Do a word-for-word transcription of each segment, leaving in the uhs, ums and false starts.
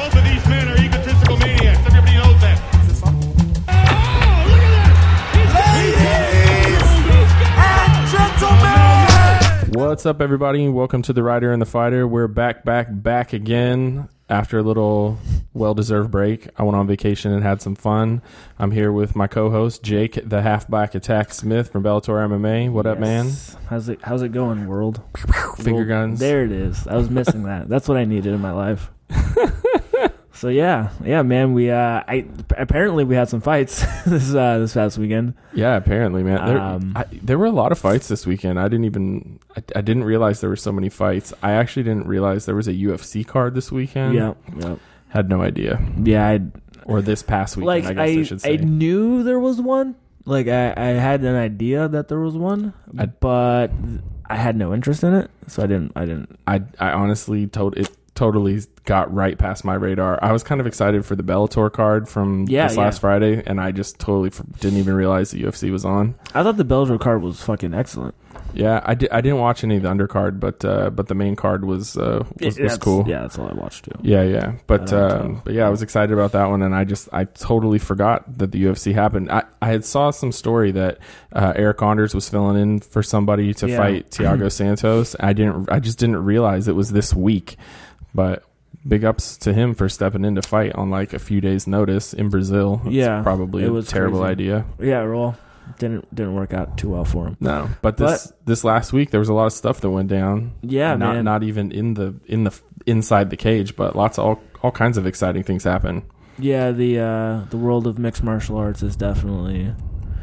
Both of these men are egotistical maniacs. Everybody knows that. What's up, everybody? Welcome to The Rider and the Fighter. We're back, back, back again after a little well-deserved break. I went on vacation and had some fun. I'm here with my co-host, Jake, the half-black Attack Smith from Bellator M M A. What yes. up, man? How's it How's it going, world? Finger World, guns. There it is. I was missing that. That's what I needed in my life. So yeah, yeah, man. We uh, I apparently we had some fights this uh, this past weekend. Yeah, apparently, man. There, Um, I, there were a lot of fights this weekend. I didn't even, I, I didn't realize there were so many fights. I actually didn't realize there was a U F C card this weekend. Yeah, yeah, Had no idea. yeah. I Or this past weekend, like I guess I, I should say. I knew there was one. Like I, I had an idea that there was one, I- but I had no interest in it, so I didn't. I didn't. I, I honestly told it totally got right past my radar. I was kind of excited for the Bellator card from Yeah, this last yeah. Friday, and I just totally f- didn't even realize the U F C was on. I thought the Bellator card was fucking excellent. Yeah, I, di- I didn't watch any of the undercard, but uh, but the main card was uh, was, It- was that's- cool. Yeah, that's all I watched too. Yeah, yeah, but I don't um, know. but yeah, I was excited about that one, and I just I totally forgot that the U F C happened. I, I had saw some story that uh, Eric Anders was filling in for somebody to Yeah. fight Thiago Santos. I didn't I just didn't realize it was this week, but big ups to him for stepping in to fight on like a few days' notice in Brazil. It's Yeah, probably it a was terrible crazy. idea. Yeah, well, didn't didn't work out too well for him. No, but this this last week there was a lot of stuff that went down. Yeah, not man. not even in the in the inside the cage, but lots of all all kinds of exciting things happen. Yeah, the uh, the world of mixed martial arts is definitely.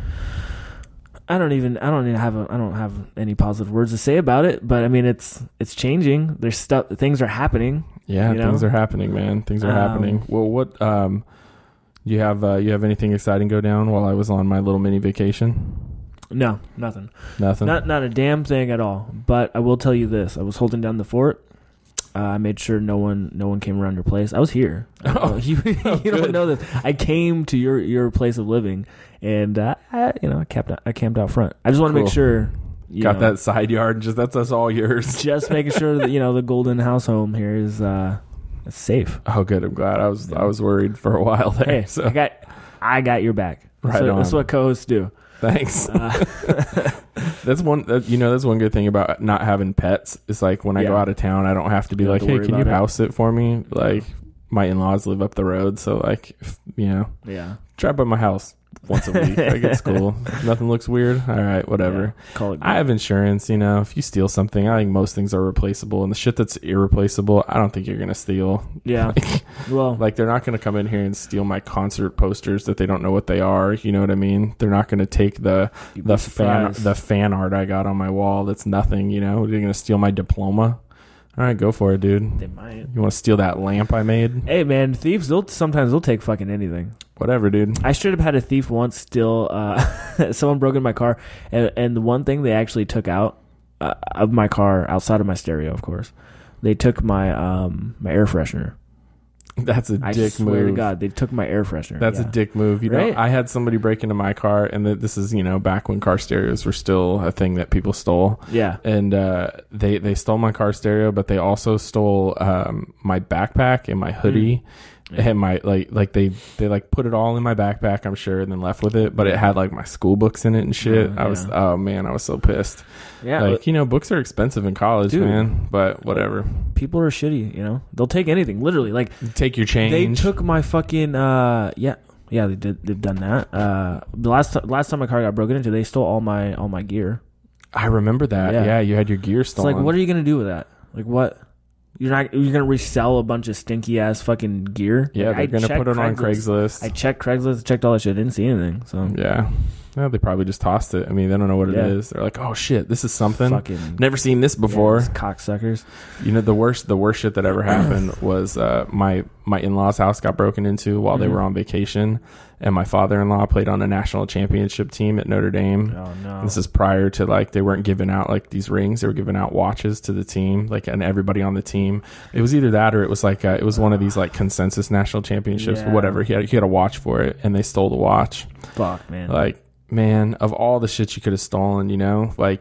I don't even I don't even have a, I don't have any positive words to say about it, but I mean it's it's changing. There's stuff things are happening. Yeah, You know? things are happening, man. Things are Um, happening. Well, what um, you have uh, you have anything exciting go down while I was on my little mini vacation? No, nothing. Nothing. Not not a damn thing at all. But I will tell you this: I was holding down the fort. Uh, I made sure no one no one came around your place. I was here. Oh, you you oh, don't good. know this. I came to your, your place of living, and uh, I, you know I camped out, I camped out front. I just want to Cool. make sure. You Got know, that side yard. Just that's that's all yours. just making sure that you know the golden house home here is uh, safe. Oh, good. I'm glad. I was I was worried for a while there. Hey, so I got I got your back. That's Right what, on. That's what co-hosts do. thanks. Uh, That's one. That, you know, that's one good thing about not having pets. It's like when I go Yeah. out of town, I don't have to be You don't like, have to "Hey, worry can you about it." house it for me?" Like my in-laws live up the road, so like if, you know, yeah, drive by my house once a week. Like it's cool. Nothing looks weird. All right, whatever. Yeah. Call it. I have insurance. You know, if you steal something, I think most things are replaceable, and the shit that's irreplaceable, I don't think you're gonna steal. yeah. Well, Like they're not gonna come in here and steal my concert posters that they don't know what they are. You know what I mean? They're not gonna take the you'd be the fan surprised. the fan art I got on my wall. That's nothing. You know, they're gonna steal my diploma. All right, go for it, dude. They might. You want to steal that lamp I made? Hey man, thieves they'll sometimes they'll take fucking anything. Whatever, dude. I should have had a thief once steal uh someone broke in my car and, and the one thing they actually took out uh, of my car outside of my stereo, of course. They took my um my air freshener. That's a I dick swear move. to God, they took my air freshener. That's Yeah. a dick move. You Right? know, I had somebody break into my car, and th- this is, you know, back when car stereos were still a thing that people stole. Yeah. And uh, they they stole my car stereo, but they also stole um, my backpack and my hoodie. Yeah. And my like like they they like put it all in my backpack, I'm sure, and then left with it. But it had like my school books in it and shit. Oh, I was yeah. oh man, I was so pissed. Yeah. Like, you know, books are expensive in college, Dude. man. But whatever. People are shitty, you know. They'll take anything, literally. Like Take your change. they took my fucking uh yeah. Yeah, they did they've done that. Uh the last t- last time my car got broken into, they stole all my all my gear. I remember that. Yeah. Yeah, you had your gear It's stolen. like, what are you gonna do with that? Like, what? You're not. You're gonna resell a bunch of stinky ass fucking gear. Yeah, Like, they're I gonna checked put it on Craigslist. I checked Craigslist, checked all that shit. Didn't see anything. So Yeah. Well, they probably just tossed it. I mean, they don't know what Yeah. it is. They're like, oh shit, this is something. fucking Never seen this before. yeah, these cocksuckers. You know, the worst, the worst shit that ever happened was uh, my my in laws' house got broken into while they Mhm. were on vacation, and my father in law played on a national championship team at Notre Dame. Oh no. This is prior to like they weren't giving out like these rings; they were giving out watches to the team, like and everybody on the team. It was either that or it was like uh, it was one of these like consensus national championships, Yeah. or whatever. He had he had a watch for it, and they stole the watch. Fuck, man. Like, man, of all the shit you could have stolen, you know, like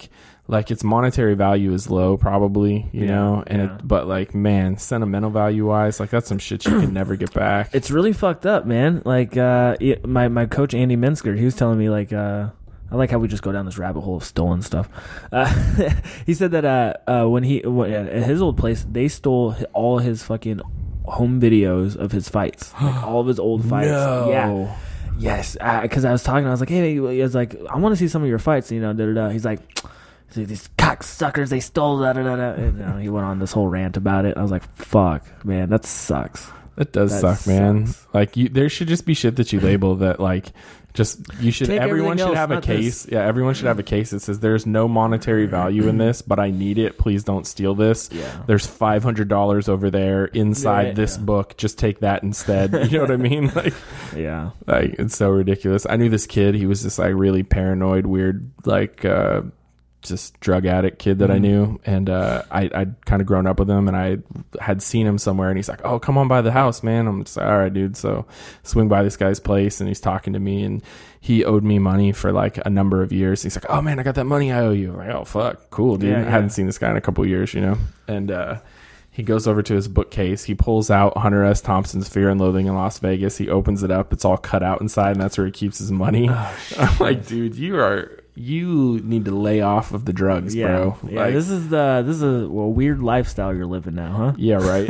like its monetary value is low, probably, you Yeah, know, and yeah. it, but like, man, sentimental value wise, like that's some shit you can never get back. It's really fucked up, man. Like uh, it, my my coach Andy Minsker, he was telling me like uh, I like how we just go down this rabbit hole of stolen stuff. Uh, he said that uh, uh, when he when, at his old place, they stole all his fucking home videos of his fights, like all of his old fights. No. Yeah. Yes, because I was talking, I was like, hey, he was like, I want to see some of your fights, you know, da da da. He's like, he's like, these cocksuckers, they stole da da da da. And, you know, he went on this whole rant about it. I was like, fuck, man, that sucks. It does That suck, man. sucks. Like, you, there should just be shit that you label that, like, just you should. Take everyone everything should else, have a not case. this. Yeah, everyone should have a case that says there's no monetary value in this, but I need it. Please don't steal this. Yeah. There's five hundred dollars over there inside Yeah, this yeah. book. Just take that instead. You know what I mean? Like, Yeah. like it's so ridiculous. I knew this kid. He was this like really paranoid, weird, like uh, just drug addict kid that I Mhm. knew, and uh, I I'd kind of grown up with him, and I had seen him somewhere, and he's like, "Oh, come on by the house, man." I'm just like, "All right, dude." So swing by this guy's place, and he's talking to me, and he owed me money for like a number of years. He's like, "Oh man, I got that money I owe you." I'm like, "Oh fuck, cool, dude." Yeah, I yeah. hadn't seen this guy in a couple of years, you know, and uh, he goes over to his bookcase. He pulls out Hunter S. Thompson's Fear and Loathing in Las Vegas. He opens it up. It's all cut out inside, and that's where he keeps his money. I'm like, dude, you are you need to lay off of the drugs, Yeah. bro. Yeah. Like, This is the this is a well, weird lifestyle you're living now, huh? yeah, right.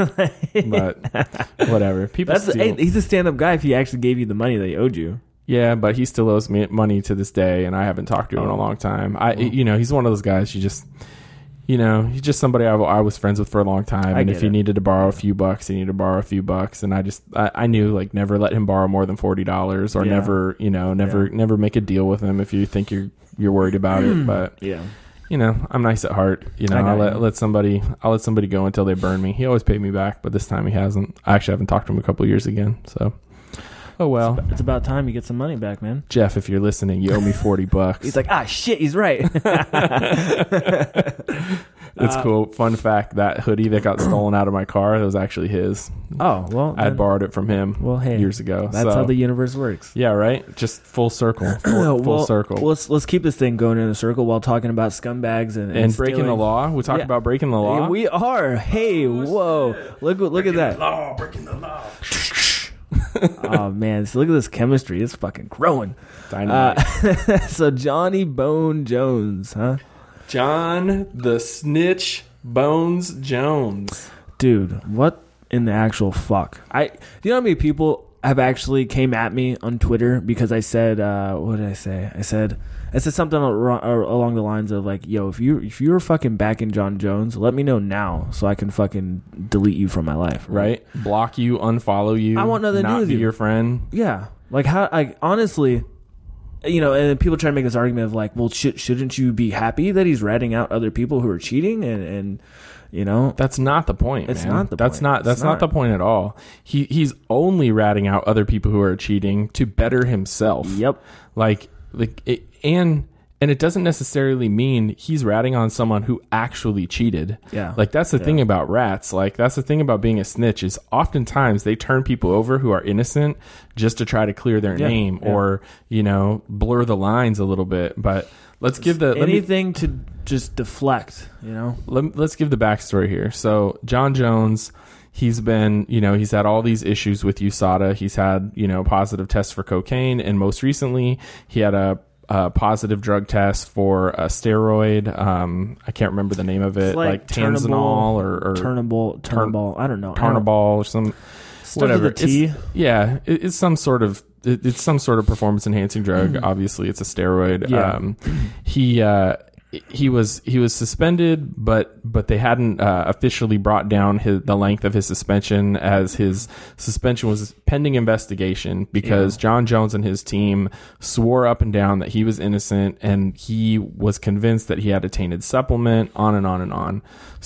But whatever. People That's steal. hey, he's a stand up guy if he actually gave you the money that he owed you. Yeah, but he still owes me money to this day, and I haven't talked to him in a Oh. long time. I, you know, he's one of those guys. You just, you know, he's just somebody I, I was friends with for a long time. I And get if he it. needed to borrow a few bucks, he needed to borrow a few bucks. And I just, I, I knew like never let him borrow more than forty dollars, or Yeah. never, you know, never, Yeah. never make a deal with him if you think you're you're worried about it. But Yeah. you know, I'm nice at heart. You know, I got I'll let you. let somebody, I'll let somebody go until they burn me. He always paid me back, but this time he hasn't. I actually haven't talked to him in a couple of years again. So, oh well. It's about time you get some money back, man. Jeff, if you're listening, you owe me forty bucks. He's like, ah, shit, he's right. It's Uh, cool. Fun fact: that hoodie that got stolen out of my car, that was actually his. Oh, well. I had then- borrowed it from him Well, hey. years ago. That's so- how the universe works. yeah, right. Just full circle, full, full well, circle, Let's let's keep this thing going in a circle while talking about scumbags and, and, and breaking the stealing. law. We talk Yeah. about breaking the law. Hey, we are. Hey, whoa! Look look at that. law, breaking the law. Oh man, so look at this chemistry. It's fucking growing. Dynamite. Uh, so Johnny Bone Jones, huh? John the Snitch Bones Jones. Dude, what in the actual fuck? I do you know how many people have actually came at me on Twitter because I said uh, what did I say? I said I said something al- along the lines of like, "Yo, if you if you're fucking backing John Jones, let me know now so I can fucking delete you from my life." Right? Block you, unfollow you. I want nothing to do not with be you. your friend. Yeah, like how? Like honestly, you know, and people try to make this argument of like, well, sh- shouldn't you be happy that he's ratting out other people who are cheating and and you know? That's not the point. It's man. not the That's point. not. That's It's not. not. the point at all. He he's only ratting out other people who are cheating to better himself. Yep. Like like it, and and it doesn't necessarily mean he's ratting on someone who actually cheated. Yeah. Like that's the Yeah. thing about rats. Like that's the thing about being a snitch is oftentimes they turn people over who are innocent just to try to clear their Yeah. name Yeah. or you know blur the lines a little bit. But let's give the let me, Anything to just deflect, you know? let, let's give the backstory here. So John Jones, he's been, you know, he's had all these issues with U S A D A. He's had, you know, positive tests for cocaine, and most recently he had a, a positive drug test for a steroid. Um, I can't remember the name of it, It's like, like Tanzanol or, or Turnable, Turn- Turnable. I don't know. I don't- Tarnabol or some Starts whatever. with a T. It's, yeah, it, it's some sort of it, it's some sort of performance enhancing drug. Mm-hmm. Obviously, it's a steroid. Yeah. Um, he uh, he was he was suspended, but but they hadn't uh, officially brought down his, the length of his suspension, as his suspension was pending investigation because Yeah. John Jones and his team swore up and down that he was innocent, and he was convinced that he had a tainted supplement. On and on and on.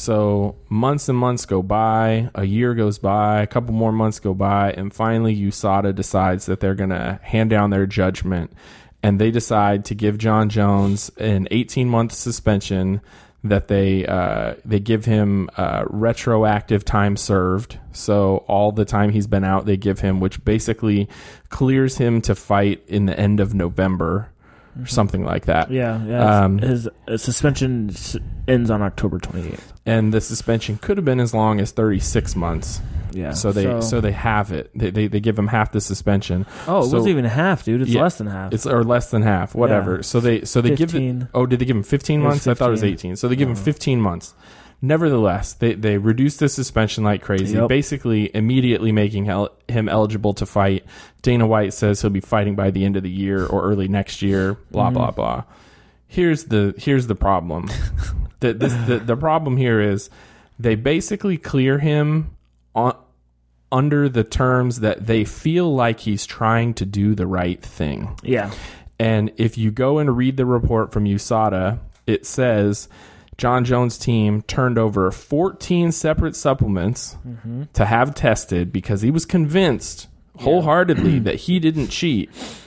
So months and months go by, a year goes by, a couple more months go by, and finally U S A D A decides that they're going to hand down their judgment, and they decide to give John Jones an eighteen-month suspension that they uh, they give him uh, retroactive time served. So all the time he's been out, they give him, which basically clears him to fight in the end of November. or something like that. Yeah, yeah. Um, his uh, suspension s- ends on October twenty-eighth. And the suspension could have been as long as thirty-six months. Yeah. So they so, so they have it. They, they they give him half the suspension. Oh, it so, wasn't even half, dude. It's yeah, less than half. It's or less than half, whatever. Yeah. So they so they fifteen. give it. Oh, did they give him fifteen It was months? I thought it was fifteen. eighteen. So they give him No. fifteen months. Nevertheless, they they reduced the suspension like crazy, Yep. basically immediately making hel- him eligible to fight. Dana White says he'll be fighting by the end of the year or early next year. Blah Mm-hmm. blah blah. Here's the here's the problem. the, this, the the problem here is they basically clear him on under the terms that they feel like he's trying to do the right thing. yeah. And if you go and read the report from U S A D A, it says John Jones' team turned over fourteen separate supplements Mm-hmm. to have tested because he was convinced wholeheartedly that he didn't cheat.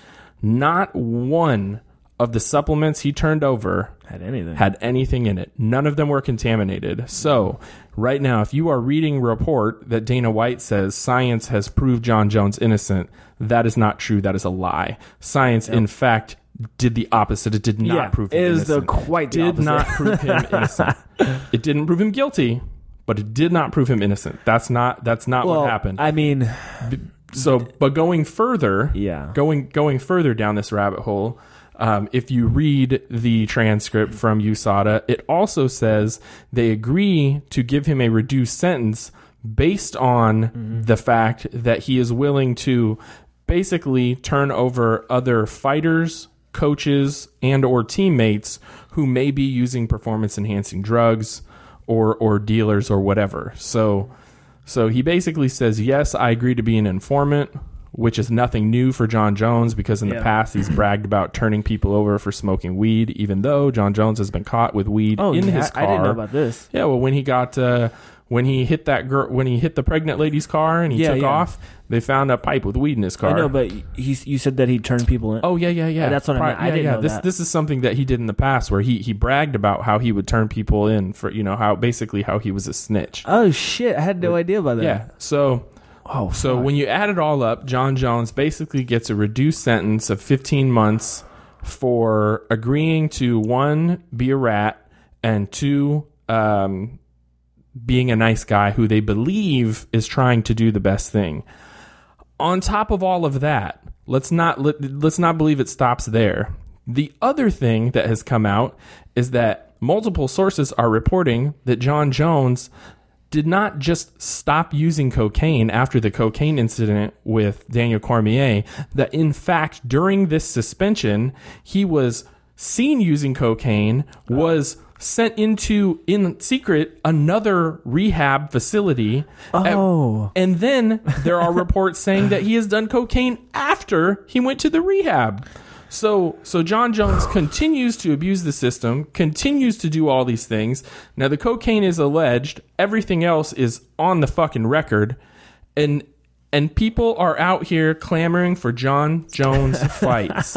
Not one of the supplements he turned over Had anything. had anything in it. None of them were contaminated. So, right now, if you are reading a report that Dana White says science has proved John Jones innocent, that is not true. That is a lie. Science, in fact, did the opposite. It did not Yeah, prove him it is the innocent. quite the did opposite. not prove him innocent. It didn't prove him guilty, but it did not prove him innocent. That's not that's not well, what happened. I mean, So, but going further, Yeah. going going further down this rabbit hole, um, if you read the transcript from U S A D A, it also says they agree to give him a reduced sentence based on Mm-hmm. the fact that he is willing to basically turn over other fighters, coaches, and or teammates who may be using performance enhancing drugs or or dealers or whatever. So. So he basically says, yes, I agree to be an informant, which is nothing new for John Jones because in the Yeah. past he's bragged about turning people over for smoking weed, even though John Jones has been caught with weed oh, in yeah, his car. I didn't know about this. Yeah, well, when he got uh, when he hit that girl, when he hit the pregnant lady's car and he Yeah, took yeah. off, they found a pipe with weed in his car. I know, but he, you said that he turned people in. Oh yeah, yeah, yeah. That's what I Pri- meant. I yeah, didn't yeah. know This that. this is something that he did in the past, where he he bragged about how he would turn people in for you know how basically how he was a snitch. Oh shit! I had no idea about that. Yeah. So Oh, so fuck. when you add it all up, John Jones basically gets a reduced sentence of fifteen months for agreeing to one, be a rat, and two, um, being a nice guy who they believe is trying to do the best thing. On top of all of that, let's not let, let's not believe it stops there. The other thing that has come out is that multiple sources are reporting that John Jones did not just stop using cocaine after the cocaine incident with Daniel Cormier, that in fact, during this suspension, he was seen using cocaine, was sent into, in secret, another rehab facility. Oh. And then there are reports saying that he has done cocaine after he went to the rehab. So, so John Jones continues to abuse the system, continues to do all these things. Now, the cocaine is alleged. Everything else is on the fucking record. And, and people are out here clamoring for John Jones fights.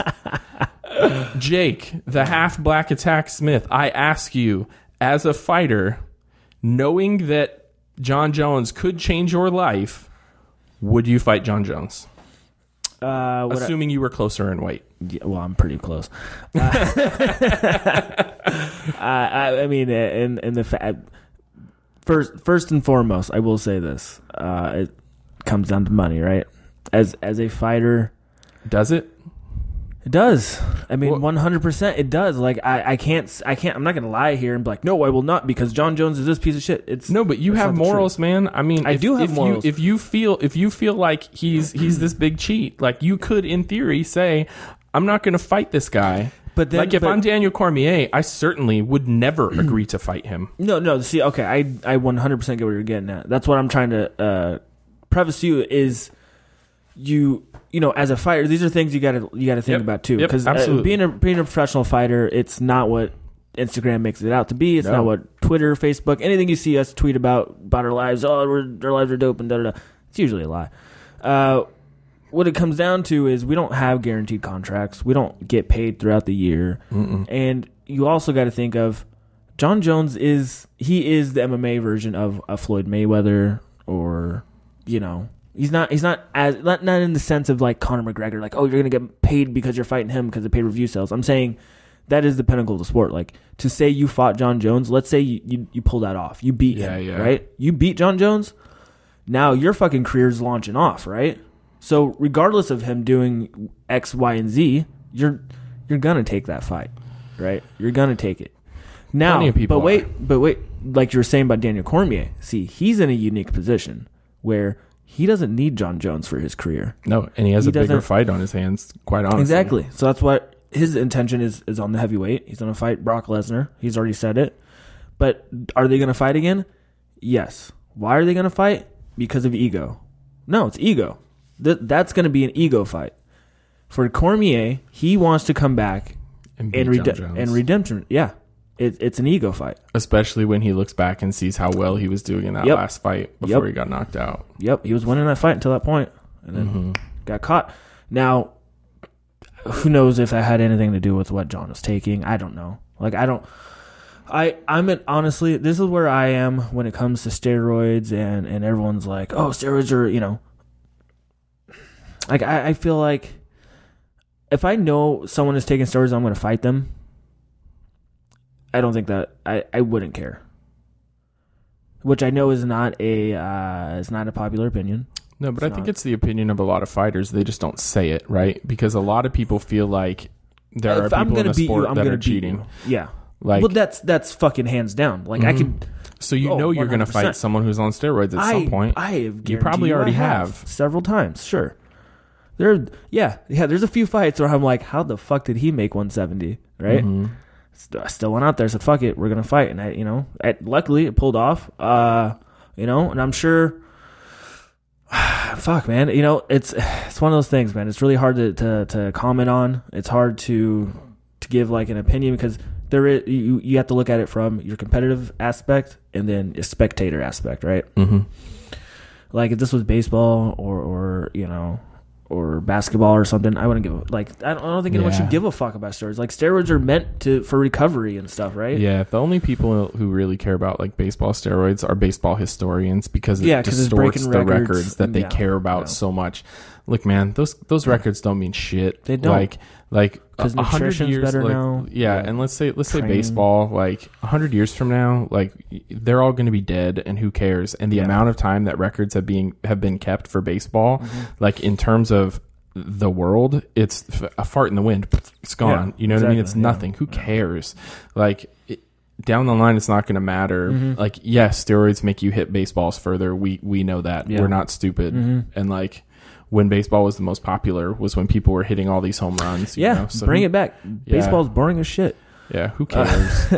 Jake, the half black attack Smith, I ask you, as a fighter, knowing that John Jones could change your life, would you fight John Jones? Uh, what Assuming you were closer in weight. I, yeah, well, I'm pretty close. Uh, I, I mean, in in the fa- first first and foremost, I will say this: uh, it comes down to money, right? As as a fighter, Does it? it does. I mean, Well- one hundred percent, it does. Like, I, I can't, I can't. I'm not gonna lie here and be like, no, I will not, because John Jones is this piece of shit. It's No, but you that's have not the morals, truth. man. I mean, I if, do have if morals. You, if you feel if you feel like he's he's this big cheat, like you could, in theory, say, "I'm not going to fight this guy." But then, like if but- I'm Daniel Cormier, I certainly would never agree to fight him. No, no. See, okay, I I one hundred percent get what you're getting at. That's what I'm trying to uh, preface to you is you you know, as a fighter, these are things you gotta you gotta think Yep. about too. Yep, Because uh, absolutely. being a being a professional fighter, it's not what Instagram makes it out to be. It's No. not what Twitter, Facebook, anything you see us tweet about about our lives. Oh, we're, our lives are dope and da da da. It's usually a lie. Uh, what it comes down to is we don't have guaranteed contracts. We don't get paid throughout the year, Mm-mm. and you also got to think of John Jones is he is the M M A version of a Floyd Mayweather or you know He's not. He's not as not, not in the sense of like Conor McGregor, like, oh, you're gonna get paid because you're fighting him because of pay per view sales. I'm saying that is the pinnacle of the sport. Like, to say you fought John Jones, let's say you you, you pull that off, you beat Yeah, him, yeah. right? You beat John Jones. Now your fucking career's launching off, right? So regardless of him doing X, Y, and Z, you're you're gonna take that fight, right? You're gonna take it. Now, Plenty of people but wait, are. but wait, like you were saying about Daniel Cormier. See, he's in a unique position where he doesn't need John Jones for his career. No, and he has He a bigger doesn't- fight on his hands, quite honestly. Exactly. So that's what his intention is, is on the heavyweight. He's going to fight Brock Lesnar. He's already said it. But are they going to fight again? Yes. Why are they going to fight? Because of ego. No, it's ego. Th- that's going to be an ego fight. For Cormier, he wants to come back And beat and, John rede- Jones. and redemption. Yeah. It, it's an ego fight. Especially when he looks back and sees how well he was doing in that Yep. last fight before Yep. he got knocked out. Yep, he was winning that fight until that point, and then Mm-hmm. got caught. Now, who knows if that had anything to do with what John was taking? I don't know. Like, I don't. I I'm at, honestly, this is where I am when it comes to steroids, and and everyone's like, oh, steroids are, you know. Like, I, I feel like if I know someone is taking steroids, I'm going to fight them. I don't think that I, I wouldn't care. Which I know is not a uh, is not a popular opinion. No, but It's I think not. it's the opinion of a lot of fighters. They just don't say it, right? Because a lot of people feel like there are If I'm people in gonna the beat sport you, I'm that gonna are beat cheating. you. Yeah. Like, Well, that's that's fucking hands down. Like, I Mhm. could. so you oh, know you're going to one hundred percent. fight someone who's on steroids at I, some point. I have You probably guarantee already I have. several times. Sure. There. Yeah. Yeah. There's a few fights where I'm like, how the fuck did he make one seventy? Right. Mhm. St- I still went out there, said fuck it, we're gonna fight, and I, you know, I, luckily it pulled off. Uh, you know, and I'm sure. Fuck, man. You know, it's it's one of those things, man. It's really hard to, to, to comment on. It's hard to to give like an opinion because there is you you have to look at it from your competitive aspect and then your spectator aspect, right? Mhm. Like if this was baseball or or you know or basketball or something, I wouldn't give a, like I don't, I don't think anyone Yeah. should give a fuck about steroids. Like steroids are meant to for recovery and stuff, right? Yeah, the only people who really care about like baseball steroids are baseball historians because it Yeah, 'cause it's distorts breaking the records. records that they Yeah, care about yeah. so much. Look, man, those those records don't mean shit. They don't. Like like 'Cause a hundred nutrition's years better like, now. Yeah, Yeah. and let's say let's say Training. baseball like a hundred years from now, like they're all going to be dead, and who cares? And the Yeah. amount of time that records have being have been kept for baseball, Mm-hmm. like in terms of the world, it's f- a fart in the wind. It's gone. Yeah, you know what I mean? exactly, It's yeah. nothing. Who cares? Like. It, down the line, it's not going to matter. Mm-hmm. Like, yes, steroids make you hit baseballs further. We we know that. Yeah. We're not stupid. Mhm. And like, when baseball was the most popular, was when people were hitting all these home runs. You Yeah, know? So bring who- it back. Yeah. Baseball's boring as shit. Yeah, who cares?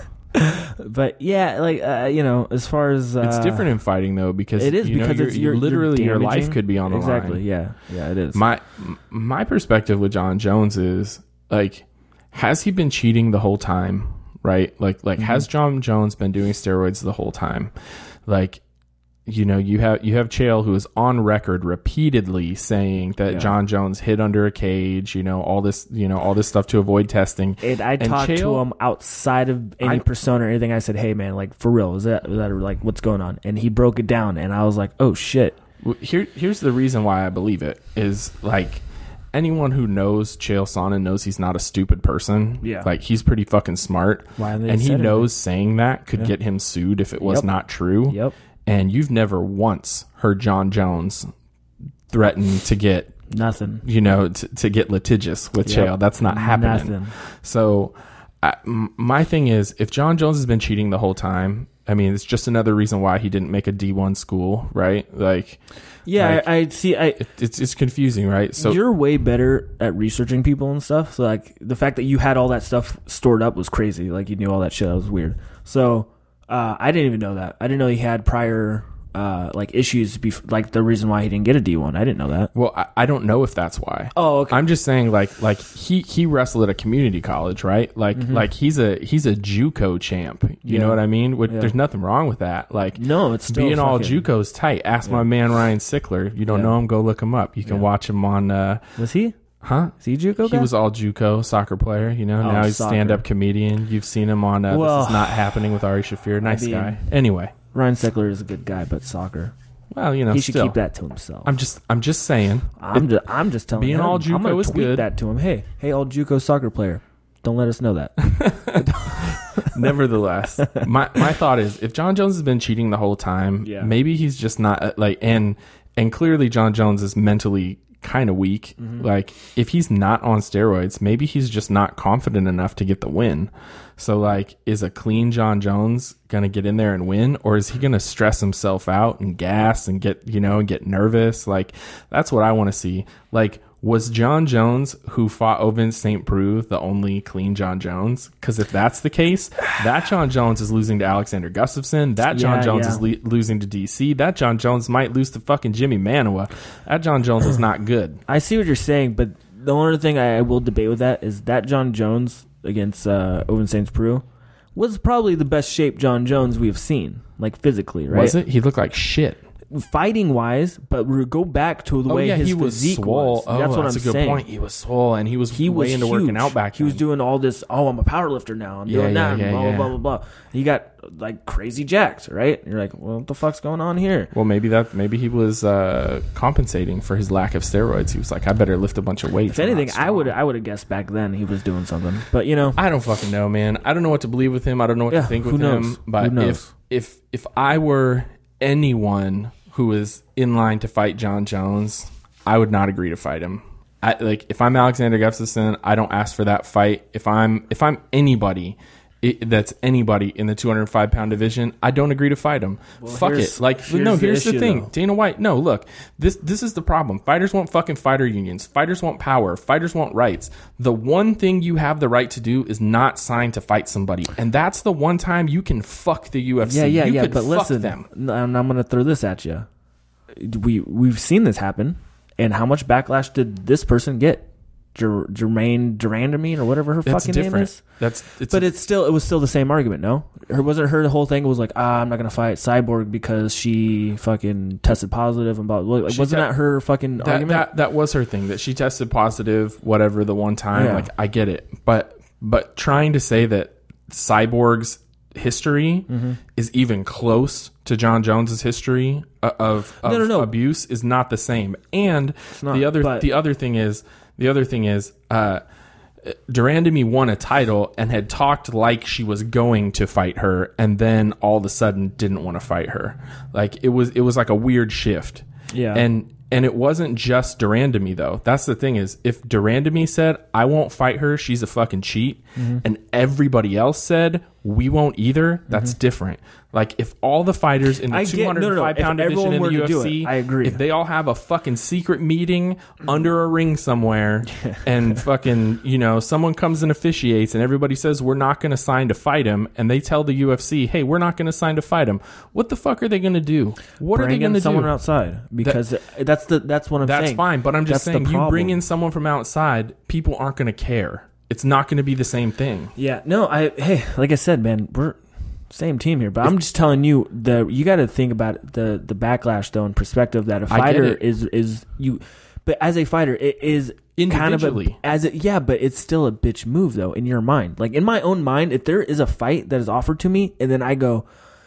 But yeah, like uh, you know, as far as uh, it's different in fighting though because It is you know, because you're- it's you're, literally you're your life damaging. could be on the exactly. line. Yeah, yeah, it is. My my perspective with John Jones is like, has he been cheating the whole time? Right? Like like Mm-hmm. has John Jones been doing steroids the whole time? Like, you know, you have you have Chael, who is on record repeatedly saying that Yeah. John Jones hid under a cage, you know, all this you know, all this stuff to avoid testing. and I and talked to Chael- him outside of any I- persona or anything. I said, "Hey, man, like for real, is that is that like what's going on?" And he broke it down, and I was like, "Oh shit." Well, Here here's the reason why I believe it is like, anyone who knows Chael Sonnen knows he's not a stupid person. Yeah. Like, he's pretty fucking smart. Why haven't they and he said knows saying that could Yeah. get him sued if it was Yep. not true. Yep. And you've never once heard John Jones threaten to get, Nothing. you know, to, to get litigious with Yep. Chael. That's not happening. Nothing. So I, m- my thing is, if John Jones has been cheating the whole time, I mean, it's just another reason why he didn't make a D one school, right? Like, Yeah, Like- I, I see. I it, it's it's confusing, right? So you're way better at researching people and stuff. So like the fact that you had all that stuff stored up was crazy. Like you knew all that shit. That was weird. So uh, I didn't even know that. I didn't know he had prior uh, like issues. Bef- like the reason why he didn't get a D one. I didn't know that. well, I, I don't know if that's why. Oh, okay. I'm just saying, like, like he he wrestled at a community college, right? Like, like he's a he's a JUCO champ. You Mm-hmm. Yeah. know what I mean? With, Yeah. There's nothing wrong with that. Like, No, it's still being all fucking- JUCO's tight. Ask my man Ryan Sickler. If you don't Yeah. know him, go look him up. You can Yeah. watch him on. Uh, Was he? huh? Is he a JUCO He guy? was all JUCO soccer player. You know, Oh, now he's soccer. stand up comedian. You've seen him on. Uh, Well, this is not happening with Ari Shafir. Nice mean- guy. Anyway. Ryan Sickler is a good guy, but soccer. Well, you know, he should still, keep that to himself. I'm just, I'm just saying. I'm it- just, I'm just telling being him. all I'm JUCO gonna is tweet good. that to him. Hey, hey, all JUCO soccer player, don't let us know that. Nevertheless, my my thought is, if John Jones has been cheating the whole time, Yeah. maybe he's just not uh, like, and and clearly John Jones is mentally kind of weak. Mm-hmm. Like, if he's not on steroids, maybe he's just not confident enough to get the win. So, like, is a clean John Jones gonna get in there and win, or is he gonna stress himself out and gas and get, you know, and get nervous? Like, that's what I want to see. Like, was John Jones, who fought Ovince Saint Preux, the only clean John Jones? Because if that's the case, that John Jones is losing to Alexander Gustafsson. That John Yeah, Jones yeah. is le- losing to D C. That John Jones might lose to fucking Jimmy Manuwa. That John Jones is not good. I see what you're saying, but the only thing I will debate with that is that John Jones against uh, Ovince Saint Preux was probably the best shape John Jones we have seen, like physically, right? Was it? He looked like shit. Fighting wise, but we go back to the Oh way yeah, his he was physique swole. was. Oh, that's what that's I'm a good saying. point. He was swole, and he was He was way into huge. working out back He was then. doing all this. Oh, I'm a power lifter now. I'm Yeah, doing yeah, that. yeah, blah, yeah. blah blah blah blah. He got like crazy jacked, right? You're like, well, what the fuck's going on here? Well, maybe that maybe he was uh, compensating for his lack of steroids. He was like, I better lift a bunch of weights. If anything, I'm not I would strong. I would have guessed back then he was doing something. But you know, I don't fucking know, man. I don't know what to believe with him. I don't know what Yeah, to think who with knows? him. But Who knows? if if if I were anyone who is in line to fight John Jones, I would not agree to fight him. I, like if I'm Alexander Gustafsson, I don't ask for that fight. If I'm if I'm anybody it, that's anybody in the two hundred five pound division, I don't agree to fight him. Fuck here's- it. Like here's no, the here's the, issue, thing. though. Dana White. No, look. This this is the problem. Fighters want fucking fighter unions. Fighters want power. Fighters want rights. The one thing you have the right to do is not sign to fight somebody, and that's the one time you can fuck the U F C. yeah, yeah, you yeah. could But fuck listen, them. and I'm going to throw this at you. We we've seen this happen, and how much backlash did this person get? Jer- Jermaine Durandamine or whatever her That's fucking name different. is. That's it's But a- it's still it was still the same argument, no? Her wasn't her the whole thing was like, ah, I'm not gonna fight Cyborg because she fucking tested positive and blah. blah. Like, She wasn't te- that her fucking that, argument? that that was her thing, that she tested positive whatever the one time. Yeah. Like, I get it, but but trying to say that Cyborg's history Mm-hmm. is even close to John Jones's history of, of No, no, no. abuse is not the same. And not, the other but- the other thing is the other thing is uh Durandamy won a title and had talked like she was going to fight her, and then all of a sudden didn't want to fight her. Like it was it was like a weird shift. Yeah. And and it wasn't just Durandamy though. That's the thing is, if Durandamy said, I won't fight her, she's a fucking cheat, Mm-hmm. and everybody else said, we won't either, that's different. Like, if all the fighters in the I get- two hundred five no, no, no. pound If division everyone in the were to U F do C, it, I agree. if they all have a fucking secret meeting under a ring somewhere and fucking, you know, someone comes and officiates and everybody says, we're not going to sign to fight him, and they tell the U F C, hey, we're not going to sign to fight him, what the fuck are they going to do? What are they Bring going in to someone do? outside because that's the that's what I'm That's saying. fine, but I'm just That's the saying, you bring problem. in someone from outside, people aren't going to care. It's not going to be the same thing. Yeah, no, I hey, like I said, man, we're same team here, but I'm just telling you the you got to think about the the backlash though in perspective that a I get fighter it. is is you, but as a fighter, it is kind of a, Individually. as it yeah, but it's still a bitch move though in your mind. Like in my own mind, if there is a fight that is offered to me and then I go,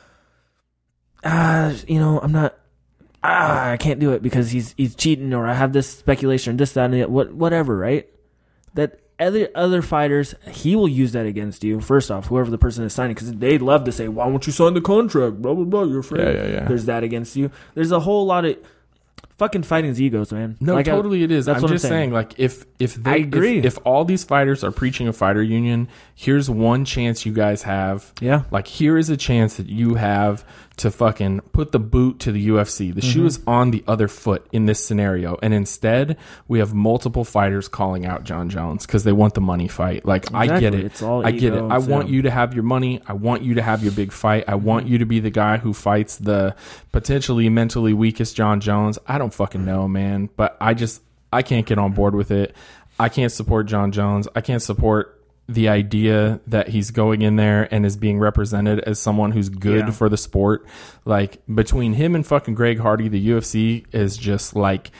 ah, you know, I'm not. Ah, I can't do it because he's he's cheating, or I have this speculation, or this, that, and the, what, whatever, right? That other other fighters, he will use that against you. First off, whoever the person is signing, because they love to say, "Why won't you sign the contract?" Blah blah blah. You're afraid. Yeah, yeah, yeah. There's that against you. There's a whole lot of fucking fighting's egos, man. No, Like I- totally it is. that's I'm what just I'm saying. saying, like, if if they, I agree. If, if all these fighters are preaching a fighter union, here's one chance you guys have. Yeah. Like, here is a chance that you have to fucking put the boot to the U F C. The shoe Mm-hmm. is on the other foot in this scenario, and instead we have multiple fighters calling out John Jones because they want the money fight. Like, I get Exactly. it. It's all I get it. ego, I it's, want um, you to have your money. I want you to have your big fight. I want you to be the guy who fights the potentially mentally weakest John Jones. I don't fucking know, man, but I just I can't get on board with it. I can't support John Jones. I can't support the idea that he's going in there and is being represented as someone who's good Yeah. for the sport. Like, between him and fucking Greg Hardy, the U F C is just like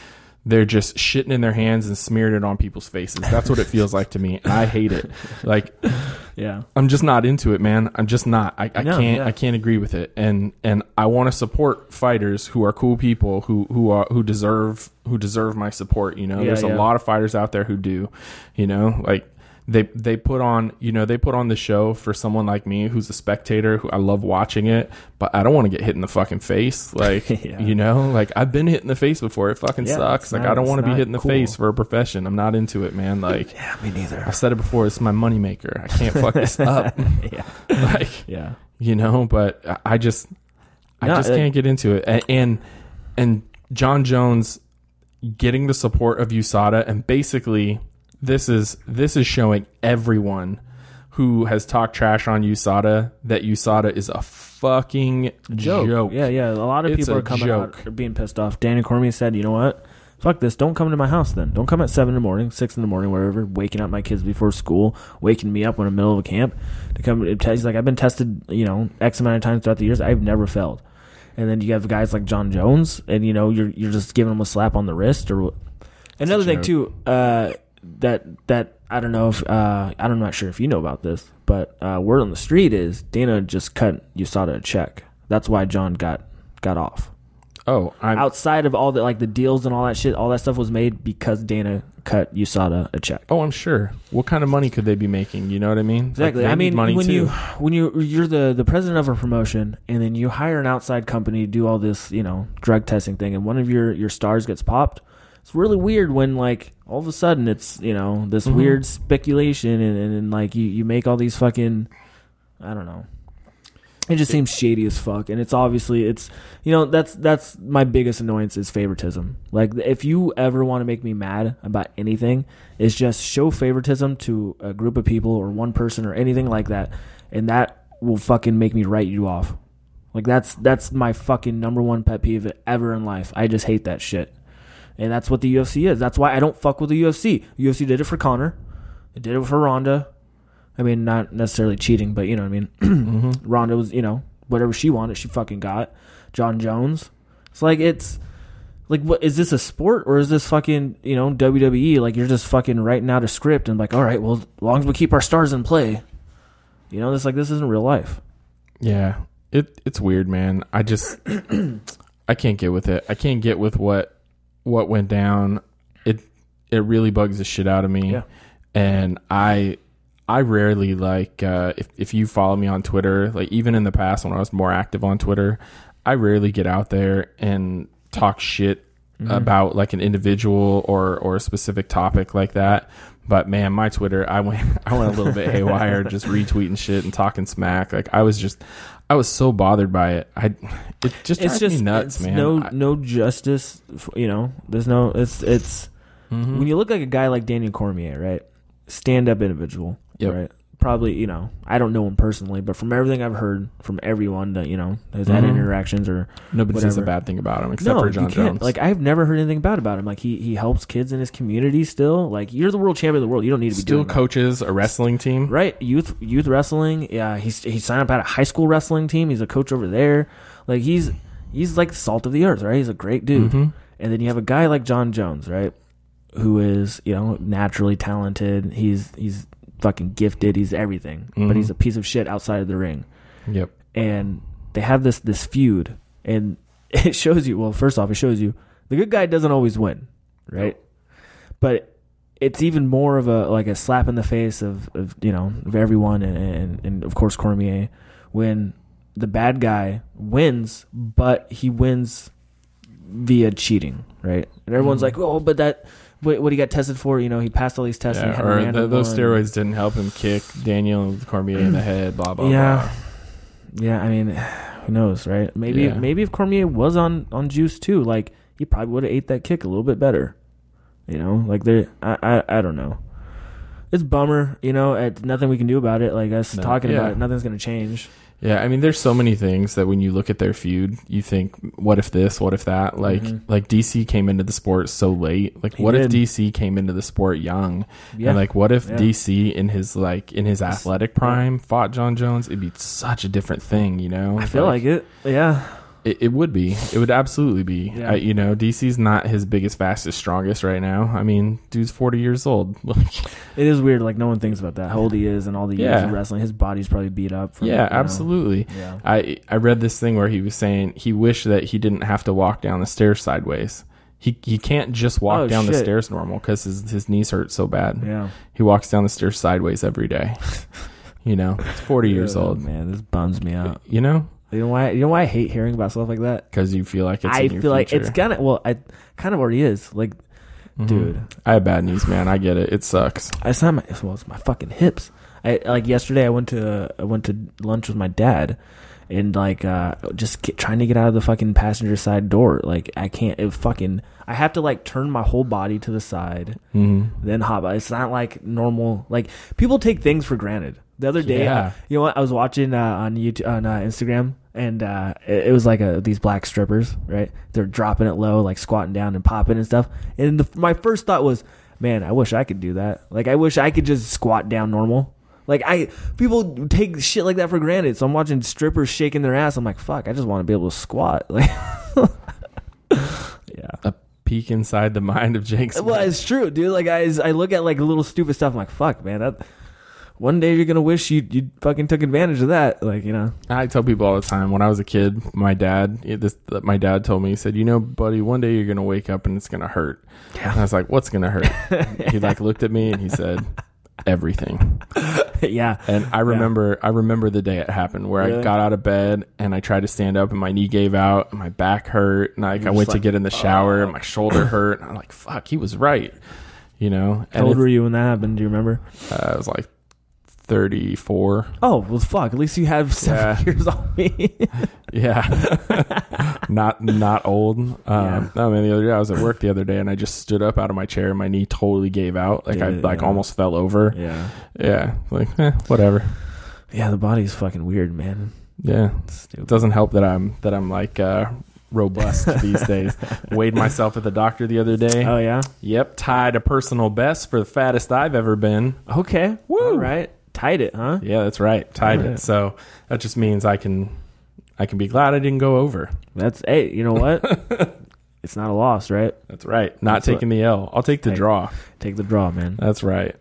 they're just shitting in their hands and smearing it on people's faces. That's what it feels like to me, and I hate it. Like, yeah, I'm just not into it, man. I'm just not. I, I No, can't. yeah. I can't agree with it. And and I want to support fighters who are cool people who who are who deserve who deserve my support. You know, Yeah, there's a yeah. lot of fighters out there who do. You know, like. They they put on you know they put on the show for someone like me who's a spectator who I love watching it, but I don't want to get hit in the fucking face. Like Yeah. you know, like I've been hit in the face before. It fucking Yeah, sucks. it's Like not- I don't it's want to be not hit in the cool. face for a profession. I'm not into it, man. Like yeah, me neither. I've said it before. It's my moneymaker. I can't fuck this up. yeah, Like yeah, you know, but I- I just I No, just it- can't get into it. And, and and John Jones getting the support of U S A D A, and basically this is this is showing everyone who has talked trash on U S A D A that U S A D A is a fucking joke. joke. Yeah, yeah. A lot of It's people a are coming joke. out, are being pissed off. Daniel Cormier said, "You know what? Fuck this. Don't come to my house then. Don't come at seven in the morning, six in the morning, wherever, waking up my kids before school, waking me up when I'm in the middle of a camp to come." He's like, "I've been tested, you know, X amount of times throughout the years. I've never failed." And then you have guys like John Jones, and you know, you're you're just giving them a slap on the wrist or. Another a thing joke. too, uh, that that I don't know if uh, I'm not sure if you know about this, but uh, word on the street is Dana just cut U S A D A a check. That's why John got got off. Oh, I'm Outside of all the like the deals and all that shit, all that stuff was made because Dana cut U S A D A a check. oh, I'm sure. What kind of money could they be making? You know what I mean? Exactly. Like, they I need mean, money when too. you when you you're the the president of a promotion, and then you hire an outside company to do all this, you know, drug testing thing, and one of your your stars gets popped. It's really weird when like all of a sudden it's, you know, this Mhm. weird speculation, and, and, and like you, you make all these fucking, I don't know. It just seems shady as fuck, and it's obviously it's you know that's that's my biggest annoyance is favoritism. Like if you ever want to make me mad about anything, it's just show favoritism to a group of people or one person or anything like that, and that will fucking make me write you off. Like that's that's my fucking number one pet peeve ever in life. I just hate that shit. And that's what the U F C is. That's why I don't fuck with the U F C. U F C did it for Conor. It did it for Ronda. I mean, not necessarily cheating, but you know what I mean. mm-hmm. Ronda was, you know, whatever she wanted, she fucking got. John Jones. It's like, it's, like, what, is this a sport or is this fucking, you know, W W E? Like, you're just fucking writing out a script and like, all right, well, as long as we keep our stars in play. You know, it's like, this isn't real life. Yeah, it it's weird, man. I just I can't get with it. I can't get with what what went down. It it really bugs the shit out of me. Yeah. And I I rarely like uh, if if you follow me on Twitter, like even in the past when I was more active on Twitter, I rarely get out there and talk shit Mm-hmm. about like an individual or or a specific topic like that. But man, my Twitter, I went I went a little bit haywire, just retweeting shit and talking smack. Like I was just I was so bothered by it. I it just drives It's just me nuts, it's man. no I- no justice. f- You know, there's no. It's it's Mhm. when you look like a guy like Daniel Cormier, right? Stand up individual, Yep. right? Probably, you know, I don't know him personally, but from everything I've heard from everyone that you know has had Mhm. interactions or Nobody says a whatever. bad thing about him except no, for John you can't. Jones. Like I've never heard anything bad about him. Like he he helps kids in his community still. Like you're the world champion of the world. You don't need to be still doing that. coaches a wrestling team. Right, youth youth wrestling. Yeah, he's he signed up at a high school wrestling team. He's a coach over there. Like he's he's like the salt of the earth, right? He's a great dude. Mhm. And then you have a guy like John Jones, right? Who is, you know, naturally talented. He's he's fucking gifted. He's everything. Mhm. But he's a piece of shit outside of the ring. Yep. And they have this this feud, and it shows you, well, first off, it shows you the good guy doesn't always win, right? But it's even more of a like a slap in the face of, of you know, of everyone and, and and of course Cormier when the bad guy wins, but he wins via cheating, right? And everyone's Mhm. like, oh, but that what, what he got tested for, you know, he passed all these tests. and Yeah, he had a or random the, those one. steroids didn't help him kick Daniel Cormier in the head. Blah blah Yeah. Yeah, I mean, who knows, right? Maybe Yeah. maybe if Cormier was on, on juice too, like he probably would have ate that kick a little bit better. You know, like they, I, I, I don't know. It's a bummer, you know. It's nothing we can do about it. Like us No, talking yeah. about it, nothing's gonna change. Yeah, I mean, there's so many things that when you look at their feud, you think, what if this, what if that? Like, Mhm. like D C came into the sport so late. Like, He what if did. D C came into the sport young? Yeah, And like, what if Yeah. D C in his like in his athletic prime fought John Jones? It'd be such a different thing, you know. I feel like, it. Yeah, It, it would be. It would absolutely be. Yeah. Uh, you know, D C's not his biggest, fastest, strongest right now. I mean, dude's forty years old. It is weird. Like no one thinks about that. How old he is and all the years Yeah. of wrestling. His body's probably beat up. From, yeah, you know. absolutely. Yeah. I I read this thing where he was saying he wished that he didn't have to walk down the stairs sideways. He he can't just walk Oh, down the shit. stairs normal because his his knees hurt so bad. Yeah. He walks down the stairs sideways every day. You know, he's forty years Oh, old. man, this bums me out. You know, You know why? You know why I hate hearing about stuff like that? because you feel like it's I in your feel like future. it's kind of well, I kind of already is. Like, Mhm. dude, I have bad knees, man. I get it. It sucks. it's not my well, it's my fucking hips. I like yesterday. I went to I went to lunch with my dad, and like uh, just get, trying to get out of the fucking passenger side door. Like I can't. It fucking. I have to like turn my whole body to the side, hmm then hop out. It's not like normal. Like people take things for granted. The other day, Yeah. uh, you know what? I was watching uh, on YouTube on uh, Instagram, and uh, it, it was like a, these black strippers, right? They're dropping it low, like squatting down and popping and stuff. And the, my first thought was, man, I wish I could do that. Like I wish I could just squat down normal. Like I, people take shit like that for granted. So I'm watching strippers shaking their ass. I'm like, fuck, I just want to be able to squat. Like, yeah. A peek inside the mind of Jake Smith. Well, it's true, dude. Like I, I look at like little stupid stuff. I'm like, fuck, man. That one day you're gonna wish you you fucking took advantage of that. Like you know. I tell people all the time when I was a kid, my dad, this my dad told me, he said, you know, buddy, one day you're gonna wake up and it's gonna hurt. Yeah. And I was like, what's gonna hurt? He like looked at me and he said, everything. Yeah. And I remember, I remember the day it happened where Really? I got out of bed and I tried to stand up and my knee gave out and my back hurt and like You're I went just to like, get in the shower "Oh." and my shoulder hurt and I'm like, fuck, he was right, you know. How And old it's- were you when that happened? Do you remember? uh, I was like thirty-four. Oh well, fuck. At least you have seven Yeah. years on me. Yeah. not not old. Um, Yeah. No, man, the other day I was at work the other day and I just stood up out of my chair and my knee totally gave out. Like I Did it, like yeah. almost fell over. yeah. Yeah. Like, eh, whatever. Yeah. The body's fucking weird, man. Yeah. It's It stupid. doesn't help that I'm that I'm like uh robust these days. Weighed myself at the doctor the other day. Oh yeah. Yep, tied a personal best for the fattest I've ever been. Okay. Woo. All right. Tied it, huh? Yeah, that's right. Tied Alright. it. So that just means I can I can be glad I didn't go over. That's hey. You know what? It's not a loss, right? That's right. Not That's taking the L. I'll take the Hey. draw. Take the draw, man. That's right.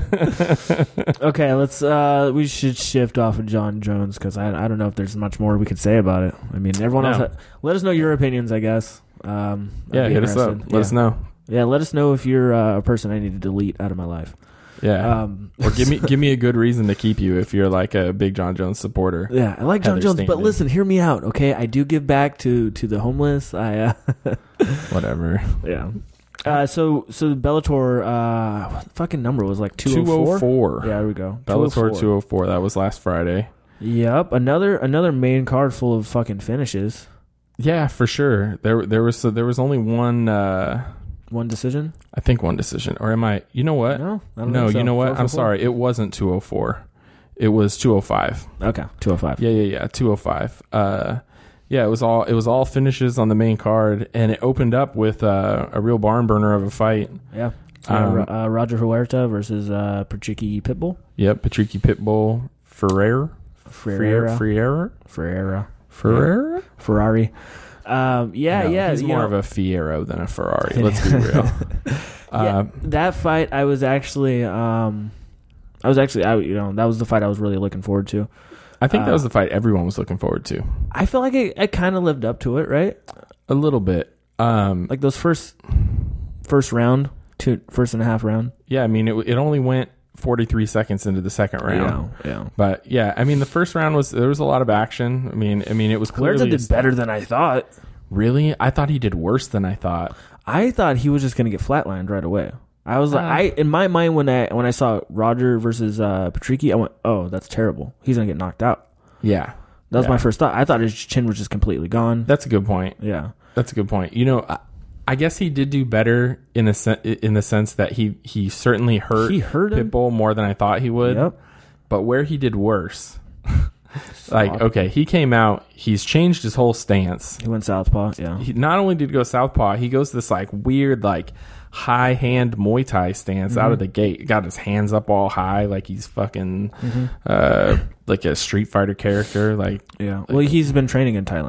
Okay, let's. uh We should shift off of John Jones because I I don't know if there's much more we could say about it. I mean, everyone No. else. Ha- let us know your opinions, I guess. Um, I'd Yeah, be hit us up. interested. Let yeah. us know. Yeah, let us know if you're uh, a person I need to delete out of my life. Yeah. Um, or give me give me a good reason to keep you if you're like a big John Jones supporter. yeah, I like John Heather Jones, but Stanton. listen, hear me out, okay? I do give back to to the homeless. I uh, Whatever. yeah. Uh, so so Bellator, uh, what the fucking number was like two two oh oh four. four. Yeah, there we go. Bellator two oh four. That was last Friday. Yep, another another main card full of fucking finishes. Yeah, for sure. There there was there was only one uh One decision. I think one decision. Or am I you know what? No, I don't No, think so. you know what? Four, four, I'm four? sorry. It wasn't two oh four. It was two oh five. Okay, two oh five. Yeah, yeah, yeah. two oh five. Uh yeah, it was all it was all finishes on the main card and it opened up with uh, a real barn burner of a fight. Yeah. Um, uh, Ro- uh, Roger Huerta versus uh, Patricky Pitbull. Yep, Patricky Pitbull Ferrer. Ferreira. Ferreira. Ferreira. Ferreira? Ferrari. Um, yeah, No, yeah. He's you more know, of a Fiero than a Ferrari. Let's be real. yeah, uh, that fight, I was actually, um, I was actually, I, you know, that was the fight I was really looking forward to. I think that uh, was the fight everyone was looking forward to. I feel like it, it kind of lived up to it, right? A little bit. Um, Like those first, first round, two, first and a half round. yeah, I mean, it, it only went forty-three seconds into the second round. Yeah, yeah. But yeah, I mean, the first round was there was a lot of action. I mean, I mean, it was Huerta clearly did better than I thought. Really, I thought he did worse than I thought. I thought he was just going to get flatlined right away. I was like, Uh. I in my mind when I when I saw Roger versus uh, Patricky, I went, oh, that's terrible. He's going to get knocked out. Yeah, That was Yeah. my first thought. I thought his chin was just completely gone. That's a good point. Yeah. That's a good point. You know, I, I guess he did do better in a sen- in the sense that he he certainly hurt, He hurt him? Pitbull more than I thought he would. Yep. But where he did worse, like Soft. okay, he came out. He's changed his whole stance. He went southpaw. Yeah. He not only did he go southpaw, he goes this like weird like high hand Muay Thai stance out of the gate. Got his hands up all high like he's fucking uh like a Street Fighter character. Like Yeah. Well, he's been training in Thailand.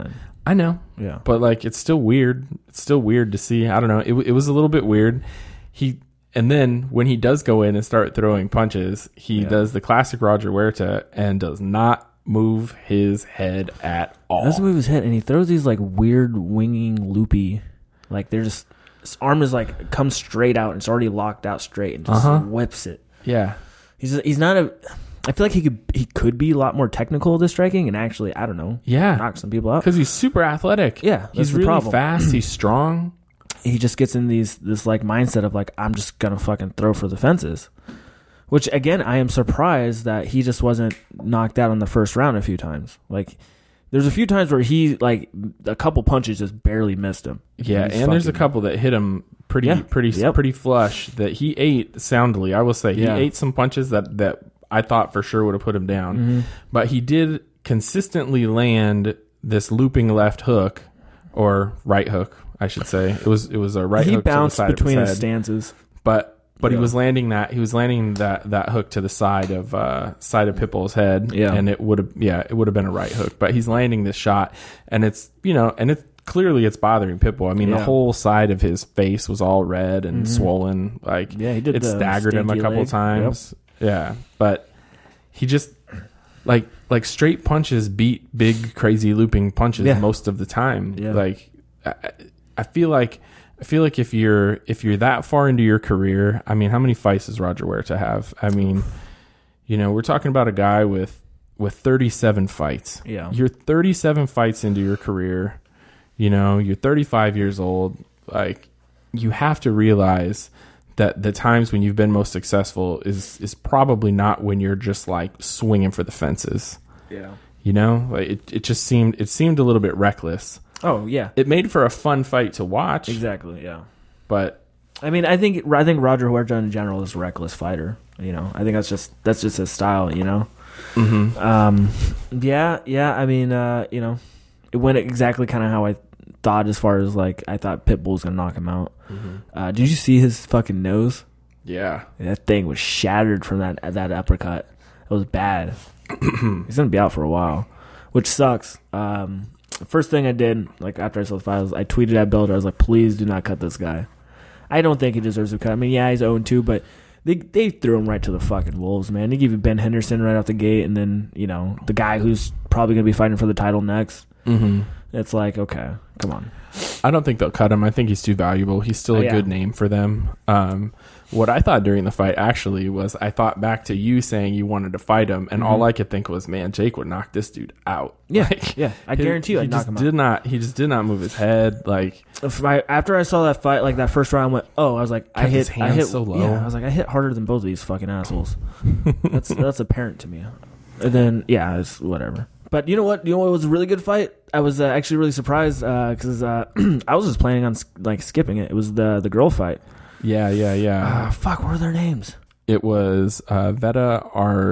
I know. Yeah. But like, it's still weird. It's still weird to see. I don't know. It it was a little bit weird. He and then when he does go in and start throwing punches, he Yeah. does the classic Roger Huerta and does not move his head at all. Doesn't move his head, and he throws these like weird winging loopy, like they're just his arm is like comes straight out and it's already locked out straight and just Uh-huh. whips it. Yeah. He's he's not a. I feel like he could he could be a lot more technical with his striking and actually I don't know Yeah. knock some people out. Because he's super athletic. Yeah, that's he's the really problem. fast. He's strong. He just gets in these this like mindset of like I'm just gonna fucking throw for the fences. Which again, I am surprised that he just wasn't knocked out in the first round a few times. Like, there's a few times where he like a couple punches just barely missed him. Yeah, He's and there's a fucking- couple that hit him pretty, Yeah. pretty, Yep. pretty flush that he ate soundly. I will say he Yeah. ate some punches that that I thought for sure would have put him down, Mm-hmm. but he did consistently land this looping left hook or right hook, I should say. It was it was a right he hook to the bounced side between of his his head, stances. but. But Yeah. he was landing that he was landing that, that hook to the side of uh, side of Pitbull's head, Yeah. and it would have yeah it would have been a right hook. But he's landing this shot, and it's you know and it's clearly it's bothering Pitbull. I mean, the Yeah. whole side of his face was all red and swollen. Like Yeah, he did it the staggered him a stinky couple leg. times. Yeah, but he just like like straight punches beat big crazy looping punches Yeah. most of the time. Yeah. Like I, I feel like. I feel like if you're if you're that far into your career, I mean, how many fights does Roger Huerta have? I mean, you know, we're talking about a guy with with thirty-seven fights. Yeah. You're thirty-seven fights into your career. You know, you're thirty-five years old. Like, you have to realize that the times when you've been most successful is is probably not when you're just like swinging for the fences. Yeah. You know, like it it just seemed it seemed a little bit reckless. Oh yeah. It made for a fun fight to watch. Exactly. Yeah. But I mean, I think I think Roger Huerta in general is a reckless fighter. You know, I think that's just that's just his style. You know. mhm. Um. Yeah. Yeah. I mean, uh, you know, it went exactly kind of how I thought. As far as like, I thought Pitbull was gonna knock him out. Uh, did you see his fucking nose? Yeah. That thing was shattered from that that uppercut. It was bad. He's gonna be out for a while, which sucks. Um. The first thing I did, like after I saw the fight, was I tweeted at Bellator. I was like, "Please do not cut this guy. I don't think he deserves a cut. I mean, yeah, he's oh and two, but they they threw him right to the fucking wolves, man. They gave you Ben Henderson right off the gate, and then you know the guy who's probably gonna be fighting for the title next. Mm-hmm. It's like, okay, come on. I don't think they'll cut him. I think he's too valuable. He's still a Oh, yeah. good name for them. Um, what I thought during the fight actually was I thought back to you saying you wanted to fight him, and all I could think was, man, Jake would knock this dude out. Mm-hmm. Yeah, Like, yeah. I he- guarantee you, he I'd knock just him did out. not. He just did not move his head. Like If I, after I saw that fight, like that first round, I went, oh, I was like, I Kept hit, his I hands hit so low. Yeah, I was like, I hit harder than both of these fucking assholes. that's that's apparent to me. And then yeah, it's whatever. But you know what? You know what was a really good fight? I was uh, actually really surprised because uh, I was just planning on like skipping it. It was the the girl fight. yeah, yeah, yeah. Ah, fuck, what are their names? It was uh, Veta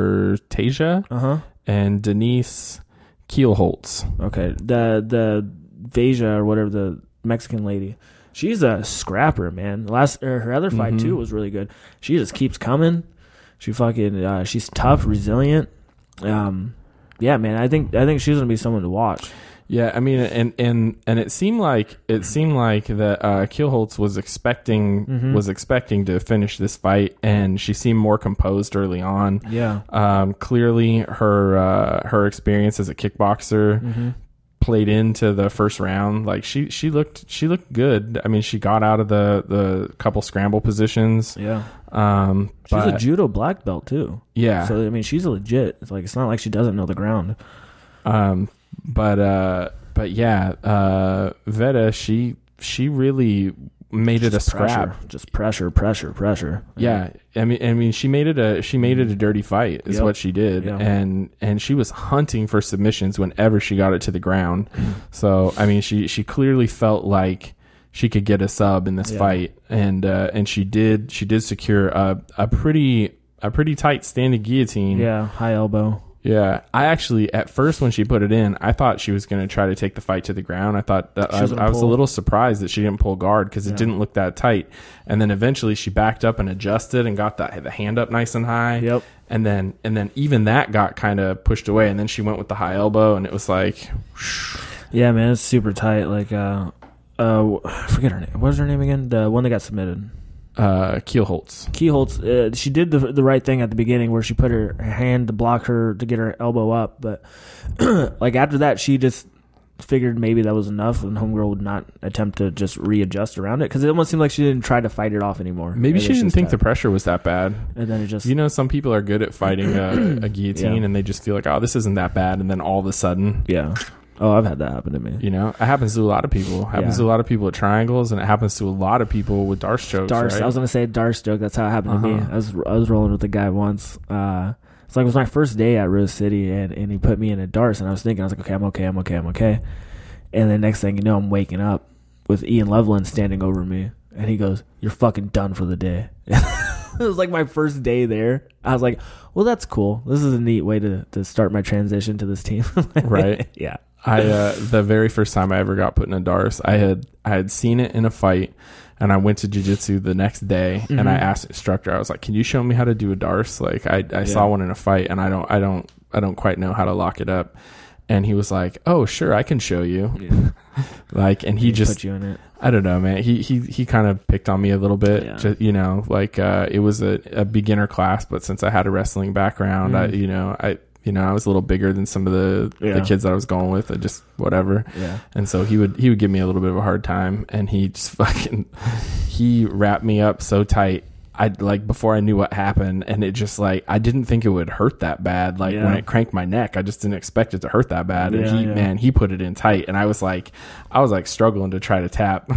Artesia Uh huh. and Denise Kielholtz. Okay, the the Veja or whatever, the Mexican lady. She's a scrapper, man. Last or her other fight Mhm. too was really good. She just keeps coming. She fucking uh, she's tough, resilient. Um, yeah, man. I think I think she's gonna be someone to watch. Yeah, I mean, and and and it seemed like it seemed like that uh, Kielholtz was expecting Mhm. was expecting to finish this fight, and she seemed more composed early on. Yeah. Um, clearly, her uh, her experience as a kickboxer Mm-hmm. played into the first round. Like she she looked she looked good. I mean, she got out of the the couple scramble positions. Yeah. Um, She's but, a judo black belt too. yeah. So I mean, she's a legit. It's like it's not like she doesn't know the ground. Um, but uh, but yeah, uh, Veta she she really made it a Just scrap. pressure. Just pressure, pressure, pressure. Yeah, I mean, I mean, she made it a she made it a dirty fight is Yep. what she did, Yeah. and and she was hunting for submissions whenever she got it to the ground. So I mean, she she clearly felt like she could get a sub in this Yeah. fight, and uh, and she did she did secure a a pretty a pretty tight standing guillotine. Yeah, high elbow. Yeah, I actually at first when she put it in, I thought she was going to try to take the fight to the ground. I thought that She I, was gonna I was a pull. little surprised that she didn't pull guard because it Yeah. didn't look that tight. And then eventually she backed up and adjusted and got the the hand up nice and high. Yep. And then and then even that got kind of pushed away. And then she went with the high elbow, and it was like, Yeah, man, it's super tight. Like, uh, uh, I forget her name. What was her name again? The one that got submitted. Uh, Keelholtz. Keelholtz, uh, she did the the right thing at the beginning where she put her, her hand to block her to get her elbow up, but like after that, she just figured maybe that was enough, and homegirl would not attempt to just readjust around it because it almost seemed like she didn't try to fight it off anymore. Maybe It she was didn't just think that. the pressure was that bad. And then it just You know, some people are good at fighting a, a guillotine, Yeah. and they just feel like, oh, this isn't that bad, and then all of a sudden, yeah. Oh, I've had that happen to me. you know, it happens to a lot of people. It happens Yeah. to a lot of people at triangles, and it happens to a lot of people with Darce chokes. Darce, right? I was gonna say Darce joke. That's how it happened to me. Uh-huh. I was I was rolling with a guy once. Uh, it's like it was my first day at Rose City, and, and he put me in a Darce, and I was thinking, I was like, okay, I'm okay, I'm okay, I'm okay. And then next thing you know, I'm waking up with Ian Loveland standing over me, and he goes, "You're fucking done for the day." It was like my first day there. I was like, well, that's cool. This is a neat way to to start my transition to this team. Right. Yeah. I uh, the very first time I ever got put in a Darce, I had I had seen it in a fight, and I went to jiu-jitsu the next day, Mm-hmm. and I asked the instructor, I was like, "Can you show me how to do a Darce? Like, I, I Yeah. saw one in a fight, and I don't I don't I don't quite know how to lock it up." And he was like, "Oh, sure, I can show you." Yeah. Like, and he He just put you in it. I don't know, man. He he he kind of picked on me a little bit. Yeah. Just, you know, like uh, it was a, a beginner class, but since I had a wrestling background, I Mm. you know I you know I was a little bigger than some of the Yeah. the kids that I was going with. I just whatever. Yeah. And so he would he would give me a little bit of a hard time, and he just fucking he wrapped me up so tight. I like before I knew what happened, and it just like I didn't think it would hurt that bad. Like Yeah. when it cranked my neck, I just didn't expect it to hurt that bad. And Yeah, he yeah. man, he put it in tight, and I was like, I was like struggling to try to tap.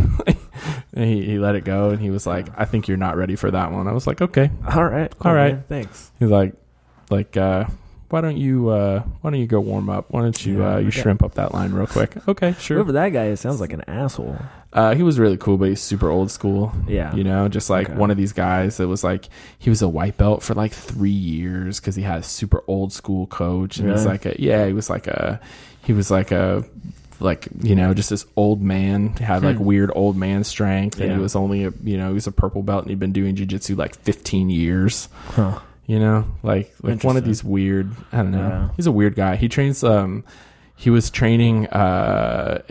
And he he let it go, and he was like, "I think you're not ready for that one." I was like, "Okay." All right. Cool, All right. man. Thanks. He's like, like uh, why don't you uh, why don't you go warm up? Why don't you Yeah, uh, you okay. shrimp up that line real quick? Okay, sure. Whoever that guy is sounds like an asshole. Uh, he was really cool, but he's super old school. Yeah. You know, just like Okay. one of these guys that was like, he was a white belt for like three years because he had a super old school coach. And he's Really? like, a, yeah, he was like a, he was like a, like, you know, just this old man, he had like Hmm. weird old man strength. And Yeah. he was only a, you know, he was a purple belt, and he'd been doing jiu-jitsu like fifteen years. Huh. You know, like like one of Interesting. these weird. I don't know. Yeah. He's a weird guy. He trains. Um, he was training uh,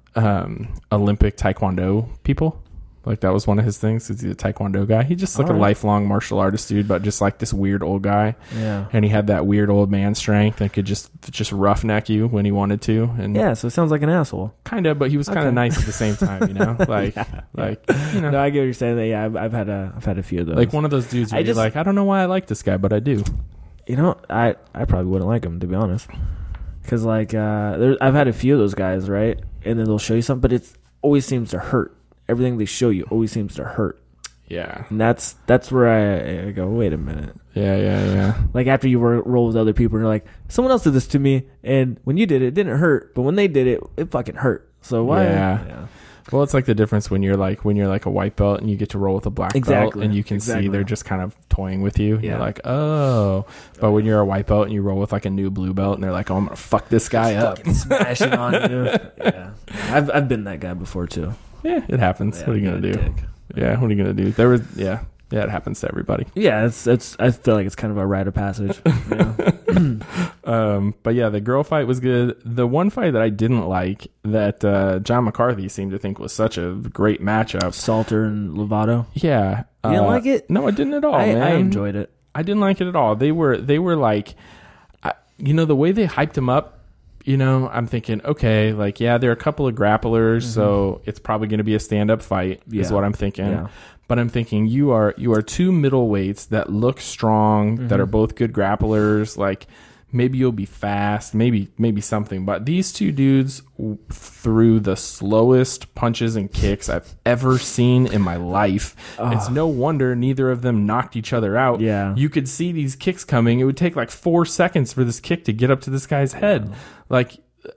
um, Olympic Taekwondo people. Like that was one of his things. He's a Taekwondo guy. He's just like All a right. lifelong martial artist dude, but just like this weird old guy. Yeah. And he had that weird old man strength and could just just roughneck you when he wanted to. And Yeah. So it sounds like an asshole. kind of, but he was kind of Okay. nice at the same time. You know, like like you know. No, I get what you're saying. That yeah, I've, I've had a I've had a few of those. Like one of those dudes where I you're just- like, I don't know why I like this guy, but I do. You know, I I probably wouldn't like him to be honest, because like uh, there, I've had a few of those guys, right? And then they'll show you something, but it always seems to hurt. Everything they show you always seems to hurt, Yeah. and that's that's where I, I go. Wait a minute. Yeah, yeah, yeah. Like after you wor- roll with other people, and you're like, someone else did this to me, and when you did it, it didn't hurt, but when they did it, it fucking hurt. So why? Yeah. Well, it's like the difference when you're like when you're like a white belt and you get to roll with a black belt, Exactly, and you can see exactly. they're just kind of toying with you. Yeah. You're like, oh. But when you're a white belt and you roll with like a new blue belt, and they're like, oh, I'm gonna fuck this guy up. Fucking smashing on you. Yeah, I've I've been that guy before too. Yeah, it happens. Yeah, what are you I'm gonna a do? dick. Yeah, what are you gonna do? There was yeah, yeah. It happens to everybody. Yeah, it's it's. I feel like it's kind of a rite of passage. You know? Um, but yeah, the girl fight was good. The one fight that I didn't like that uh, John McCarthy seemed to think was such a great matchup. Salter and Lovato. Yeah, You didn't uh, like it? No, I didn't at all. I, man. I enjoyed it. I didn't like it at all. They were they were like, I, you know, the way they hyped him up. You know, I'm thinking, okay, like yeah, there are a couple of grapplers, so it's probably going to be a stand up fight. Is Yeah. what I'm thinking. Yeah. But I'm thinking you are you are two middleweights that look strong, that are both good grapplers. Like maybe you'll be fast, maybe maybe something. But these two dudes w- threw the slowest punches and kicks I've ever seen in my life. It's no wonder neither of them knocked each other out. Yeah. You could see these kicks coming. It would take like four seconds for this kick to get up to this guy's head. Like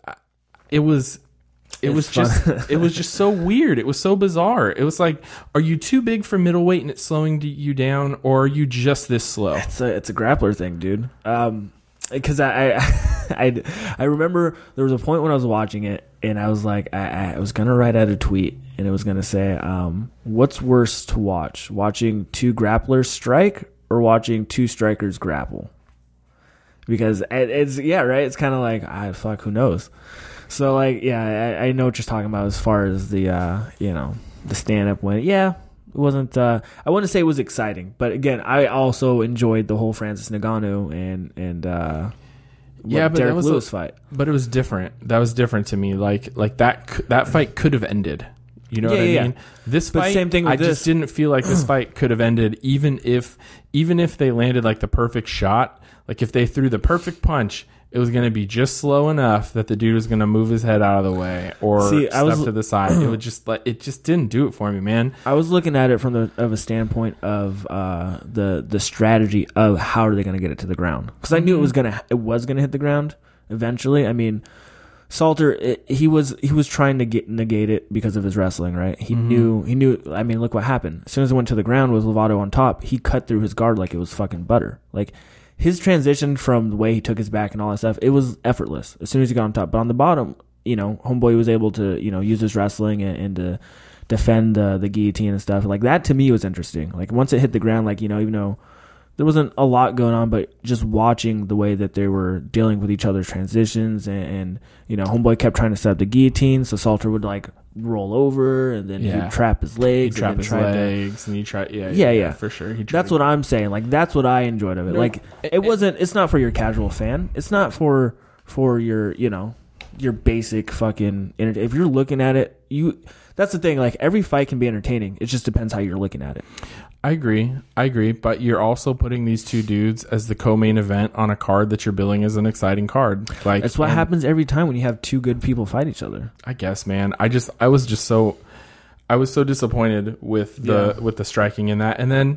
it was it It's was fun. just it was just so weird. It was so bizarre. It was like, are you too big for middleweight and it's slowing you down, or are you just this slow? It's a it's a grappler thing, dude. Um, because I, I I I remember there was a point when I was watching it, and I was like, I, I was gonna write out a tweet, and it was gonna say, um, what's worse to watch, watching two grapplers strike or watching two strikers grapple? Because it, it's yeah, right. It's kind of like, I fuck, who knows. So like, yeah, I, I know what you're talking about as far as the uh, you know, the stand up win. Yeah, it wasn't. Uh, I wouldn't say it was exciting, but again, I also enjoyed the whole Francis Ngannou and and uh, yeah, but Derek that was Lewis a, fight. But it was different. That was different to me. Like like that c- that fight could have ended. You know Yeah, what I yeah, mean? yeah. This But fight, same thing with I this. just didn't feel like this fight could have ended, even if even if they landed like the perfect shot. Like if they threw the perfect punch, it was going to be just slow enough that the dude was going to move his head out of the way or See, I step was- to the side. It would just like it just didn't do it for me, man. I was looking at it from the of a standpoint of uh, the the strategy of how are they going to get it to the ground, because I knew it was gonna it was gonna hit the ground eventually. I mean, Salter it, he was he was trying to get negate it because of his wrestling, right? He Mhm. knew he knew. I mean, look what happened. As soon as it went to the ground with Lovato on top, he cut through his guard like it was fucking butter. Like his transition from the way he took his back and all that stuff, it was effortless as soon as he got on top. But on the bottom, you know, Homeboy was able to, you know, use his wrestling and, and to defend uh, the guillotine and stuff. Like that to me was interesting. Like once it hit the ground, like, you know, even though there wasn't a lot going on, but just watching the way that they were dealing with each other's transitions and, and you know, Homeboy kept trying to set up the guillotine, so Salter would like roll over and then Yeah. he'd trap his He legs. trap and then his try to- legs and he try yeah, Yeah, yeah. for sure. He tried That's to- what I'm saying. Like that's what I enjoyed of it. No, Like it- it wasn't. It's not for your casual fan. It's not for for your you know your basic fucking. enter- If you're looking at it, you. That's the thing. Like every fight can be entertaining. It just depends how you're looking at it. I agree. I agree. But you're also putting these two dudes as the co-main event on a card that you're billing as an exciting card. Like That's what and happens every time when you have two good people fight each other. I guess, man. I just I was just so I was so disappointed with the Yeah. with the striking in that, and then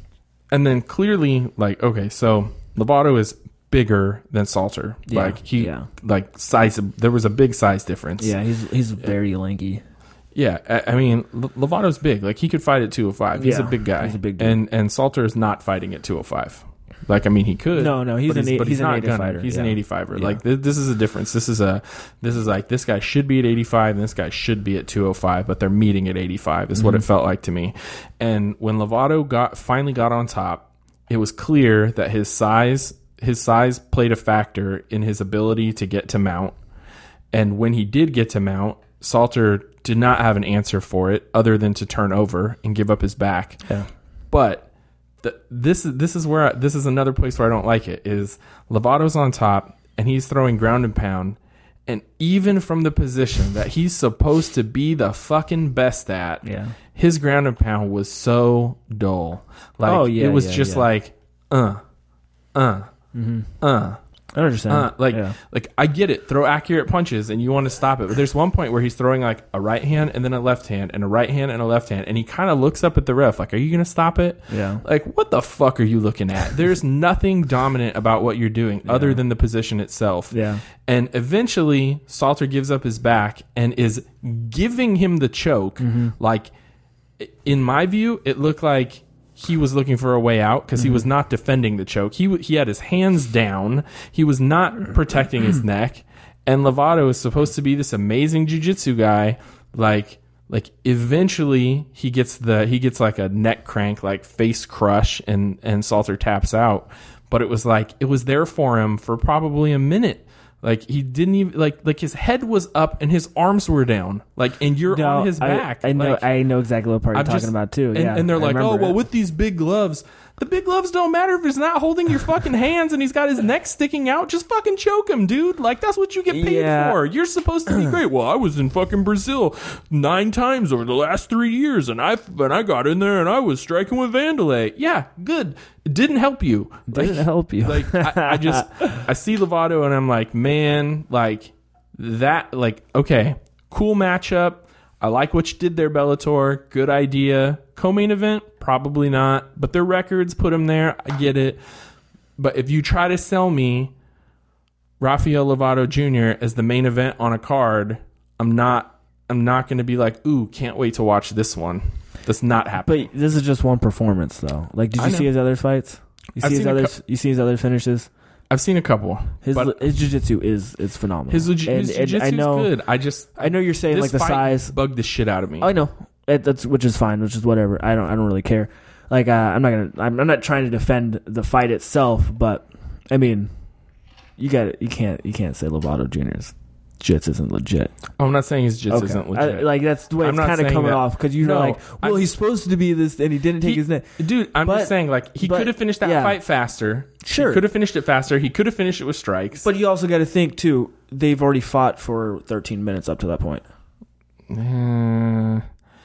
and then clearly like okay, so Lovato is bigger than Salter. Yeah, Like he yeah. like size. There was a big size difference. Yeah, he's he's very lanky. Yeah, I, I mean, L- Lovato's big. Like, he could fight at two oh five. He's Yeah, a big guy. he's a big dude. And and Salter is not fighting at two oh five. Like, I mean, he could. No, no, he's but an eight- but he's an not eighty-fighter, gonna. He's an yeah. eighty-fiver. Yeah. Like, th- this is a difference. This is a, this is like, this guy should be at eighty-five and this guy should be at two oh five, but they're meeting at eighty-five is what Mm-hmm. it felt like to me. And when Lovato got, finally got on top, it was clear that his size, his size played a factor in his ability to get to mount. And when he did get to mount, Salter did not have an answer for it other than to turn over and give up his back. Yeah. But the, this is this is where I, this is another place where I don't like it is Lovato's on top and he's throwing ground and pound, and even from the position that he's supposed to be the fucking best at, Yeah. his ground and pound was so dull. Like Oh, yeah, it was yeah, just yeah. like uh uh uh I understand. uh, like, yeah. like I get it. Throw accurate punches, and you want to stop it. But there's one point where he's throwing like a right hand and then a left hand, and a right hand and a left hand, and he kind of looks up at the ref like, "Are you going to stop it?" Yeah. Like, what the fuck are you looking at? There's nothing dominant about what you're doing other than the position itself. Yeah. And eventually, Salter gives up his back and is giving him the choke. Mm-hmm. Like, in my view, it looked like he was looking for a way out because he was not defending the choke. He w- he had his hands down. He was not protecting his neck. And Lovato is supposed to be this amazing jiu-jitsu guy. Like like eventually he gets the he gets like a neck crank, like face crush, and and Salter taps out. But it was like it was there for him for probably a minute. Like he didn't even like like his head was up and his arms were down. Like and you're No, on his I- back. I, know. Like, I know exactly what part you're I'm talking just- about too. And, yeah. and they're I like, remember oh, well, it. with these big gloves, the big gloves don't matter if he's not holding your fucking hands and he's got his neck sticking out. Just fucking choke him, dude. Like, that's what you get paid Yeah. for. You're supposed to be great. Well, I was in fucking Brazil nine times over the last three years, and I and I got in there and I was striking with Vanderlei. Yeah, good. It didn't help you. Didn't help you. Like, I, I just, I see Lovato and I'm like, man, like, that, like, okay, cool matchup. I like what you did there, Bellator. Good idea. Co-main event? Probably not. But their records put them there. I get it. But if you try to sell me Rafael Lovato Junior as the main event on a card, I'm not I'm not going to be like, ooh, can't wait to watch this one. That's not happening. But this is just one performance, though. Like, did I you know. see his other fights? You I've see his seen a other. cou- You see his other finishes. I've seen a couple. His but his jiu-jitsu is is phenomenal. his, his And- and jiu-jitsu's I know, good. I just I know you're saying this like the fight size. bugged the shit out of me. I know it, that's which is fine, which is whatever. I don't I don't really care. Like uh, I'm not gonna I'm, I'm not trying to defend the fight itself, but I mean, you got you can't you can't say Lovato Junior's Jits isn't legit. Oh, I'm not saying his jits Okay. isn't legit. I, like that's the way I'm it's not kind of saying coming that. off because you're No, like, well, I- he's supposed to be this, and he didn't take He- his net. Dude, I'm But- just saying, like, he but- could have finished that yeah. fight faster. Sure. He could have finished it faster. He could have finished it with strikes. But you also got to think too. They've already fought for thirteen minutes up to that point. Uh,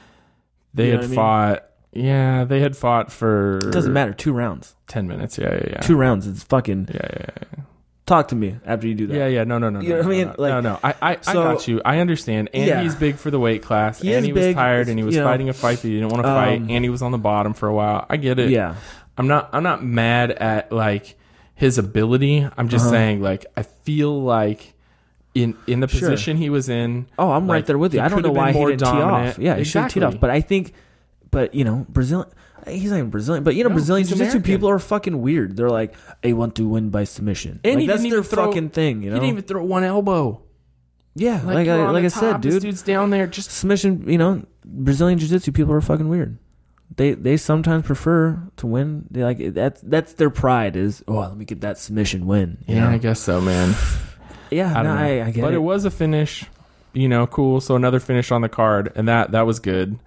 they You know had what I mean? fought. Yeah, they had fought for. It doesn't matter. Two rounds. ten minutes. Yeah, yeah, yeah. Two rounds. It's fucking. Yeah, yeah, yeah. Talk to me after you do that. Yeah, yeah. No, no, no. You no, know what I no, mean? No, Like- no, no. I, I, So- I got you. I understand. And Yeah. he's big for the weight class. He and is he was big. tired, and he was You know. fighting a fight that he didn't want to fight, Um, and he was on the bottom for a while. I get it. Yeah. I'm not. I'm not mad at like his ability. I'm just Uh-huh. saying, like, I feel like. In, in the Sure. position he was in. Oh, I'm right like, there with you. he I don't could know have why been he more didn't tee dominant. off. Yeah, he should have teed off. But I think, but you know, Brazilian. He's not even Brazilian, but you know, No, Brazilian he's jiu-jitsu American. people are fucking weird. They're like, "I want to win by submission," And like, he that's didn't their even throw- fucking thing. You know, He didn't even throw one elbow. yeah, like you're I, on like the I top, said, this dude. dude's down there just. Submission. You know, Brazilian jiu-jitsu people are fucking weird. They they sometimes prefer to win. They like that's that's their pride is. Oh, let me get that submission win. You Yeah, know? I guess so, man. yeah. I no, don't know. I, I get but it. it was a finish. You know, cool. So another finish on the card, and that that was good.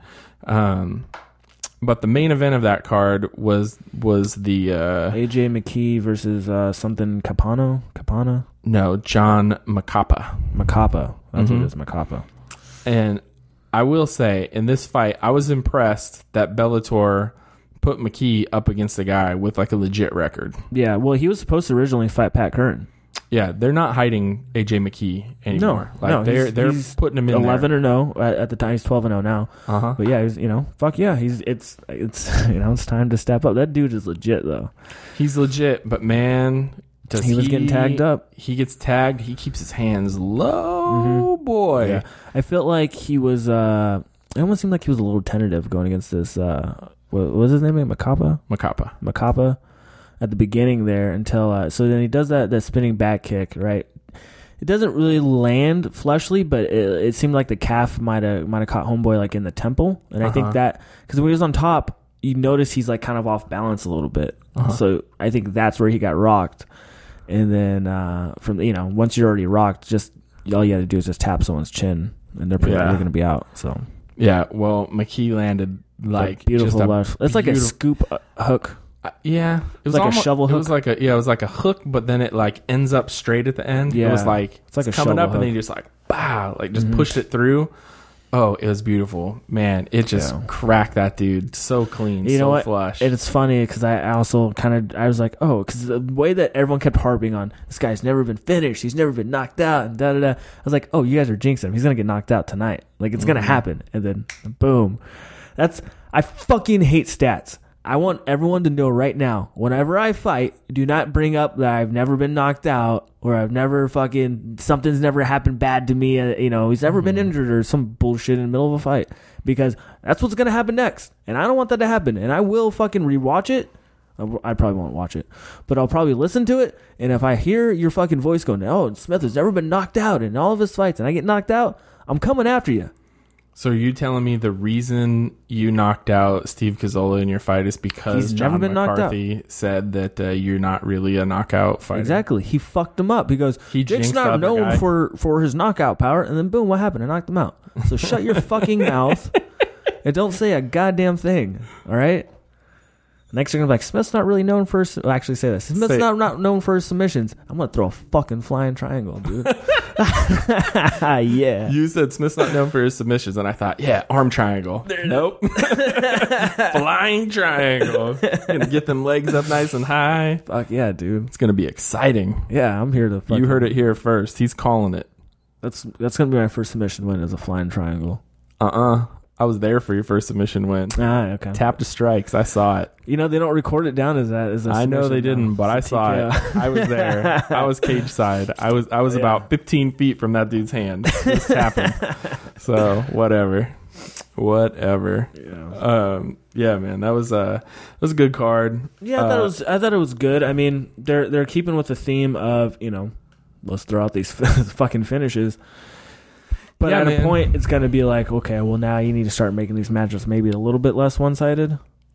Um, but the main event of that card was was the uh, A J McKee versus uh, something Capano, Capana, no John Macapa. Macapa. That's Mhm. what it is, Macapa. And I will say, in this fight, I was impressed that Bellator put McKee up against a guy with like a legit record. Yeah, well, he was supposed to originally fight Pat Curran. Yeah, they're not hiding A J McKee anymore. No, like no, they're he's- they're he's putting him in Eleven or no at, at the time. He's twelve and zero now. Uh huh. But yeah, he's you know, fuck yeah, he's it's it's you know, it's time to step up. That dude is legit though. He's legit, but man, does He was getting tagged up. He gets tagged. He keeps his hands low, boy. Yeah, I felt like he was. uh It almost seemed like he was a little tentative going against this. uh What, what was his name? Macapa. Macapa. Macapa at the beginning there until uh, so then he does that that spinning back kick, right? It doesn't really land fleshly, but it, it seemed like the calf might have might have caught homeboy like in the temple, and I Uh-huh. think that because when he was on top, you notice he's like kind of off balance a little bit, Uh-huh. so I think that's where he got rocked, and then uh, from you know once you're already rocked, just all you got to do is just tap someone's chin, and they're pretty Yeah. they're going to be out. So Yeah, well, McKee landed like a beautiful just a left. It's like a beautiful- scoop uh, hook. Uh, yeah, it was like a almo- shovel It hook? was like a yeah, it was like a hook, but then it like ends up straight at the end. It Yeah. was like It's like a coming shovel up, and then hook. you just like bow, like just Mhm. pushed it through. Oh, it was beautiful, man! It just Yeah. cracked that dude so clean, You so know what? flush. And it's funny because I I also kind of I was like, oh, because the way that everyone kept harping on this guy's never been finished, he's never been knocked out, and da da da. I was like, oh, you guys are jinxing him. He's gonna get knocked out tonight. Like it's gonna Mhm. happen, and then boom. That's I fucking hate stats. I want everyone to know right now, whenever I fight, do not bring up that I've never been knocked out or I've never fucking, something's never happened bad to me. Uh, you know, he's never been injured or some bullshit in the middle of a fight because that's what's going to happen next. And I don't want that to happen. And I will fucking rewatch it. I probably won't watch it, but I'll probably listen to it. And if I hear your fucking voice going, oh, Smith has never been knocked out in all of his fights and I get knocked out, I'm coming after you. So are you telling me the reason you knocked out Steve Cazzola in your fight is because He's John never been knocked out. McCarthy said that uh, you're not really a knockout fighter? Exactly. He fucked him up because He Jake's jinxed the not other known guy. for, for his knockout power. And then boom, what happened? I knocked him out. So shut your fucking mouth and don't say a goddamn thing. All right. Next, you're gonna be like, Smith's not really known for. Well, actually, say this. Smith's Say- not not known for his submissions. I'm gonna throw a fucking flying triangle, dude. Yeah. You said Smith's not known for his submissions, and I thought, yeah, arm triangle. Nope. Flying triangle. Gonna get them legs up nice and high. Fuck yeah, dude. It's gonna be exciting. Yeah, I'm here to. Fucking, You heard it here first. He's calling it. That's that's gonna be my first submission win is a flying triangle. Uh-uh. I was there for your first submission win. Ah, okay. Tap to strikes. I saw it. You know they don't record it down as that. As a I know submission they now. didn't, but I It's a saw T K O. it. I was there. I was cage side. I was I was Yeah. about fifteen feet from that dude's hand. Just tapping. So whatever, whatever. Yeah. Um, yeah, man, that was a that was a good card. Yeah, I thought Uh, it was. I thought it was good. I mean, they're they're keeping with the theme of you know, let's throw out these fucking finishes. But Yeah, at man. a point, it's going to be like, okay, well now you need to start making these matchups maybe a little bit less one sided.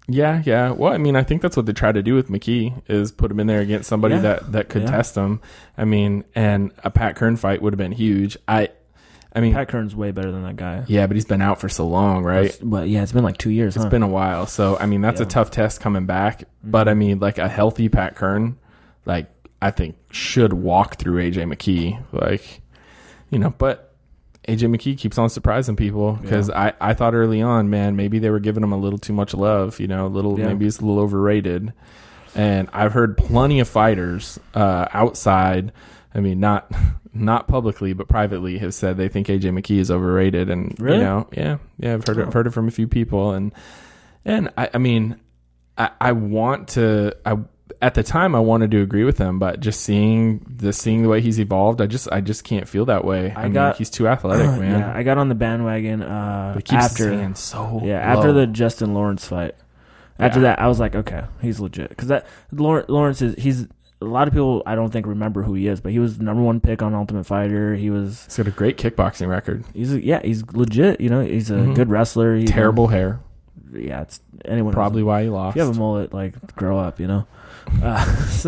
Yeah, yeah. Well, I mean, I think that's what they tried to do with McKee is put him in there against somebody Yeah. that, that could Yeah. test him. I mean, and a Pat Kern fight would have been huge. I, I mean, Pat Kern's way better than that guy. yeah, but he's been out for so long, right? It's- But yeah, it's been like two years. It's huh? been a while. So, I mean, that's Yeah. a tough test coming back. But, I mean, like a healthy Pat Kern, like, I think should walk through A J McKee. Like, you know, but A J McKee keeps on surprising people because Yeah. I, I thought early on, man, maybe they were giving him a little too much love, you know, a little, Yeah. maybe it's a little overrated. And I've heard plenty of fighters uh, outside, I mean, not not publicly, but privately, have said they think A J McKee is overrated. And, Really? you know, yeah, yeah, I've heard, it, Oh. I've heard it from a few people. And, and I, I mean, I, I want to, I, at the time I wanted to agree with him, but just seeing the seeing the way he's evolved, I just I just can't feel that way. I, I mean, got- he's too athletic, man. Yeah, I got on the bandwagon uh, But he keeps after his hands so yeah after low. the Justin Lawrence fight. After Yeah. that, I was like, okay, he's legit because that Lawrence, Lawrence is he's a lot of people I don't think remember who he is, but he was the number one pick on Ultimate Fighter. He was He's got a great kickboxing record. he's a, yeah he's legit. You know, he's a Mhm. good wrestler. He, Terrible hair, Yeah, it's anyone probably knows. why he lost. If you have a mullet, like grow up, you know. Uh, so,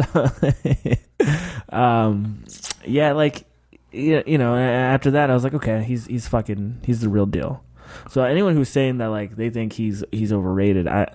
um, yeah, like yeah, you know. After that, I was like, okay, he's he's fucking he's the real deal. So anyone who's saying that like they think he's he's overrated, I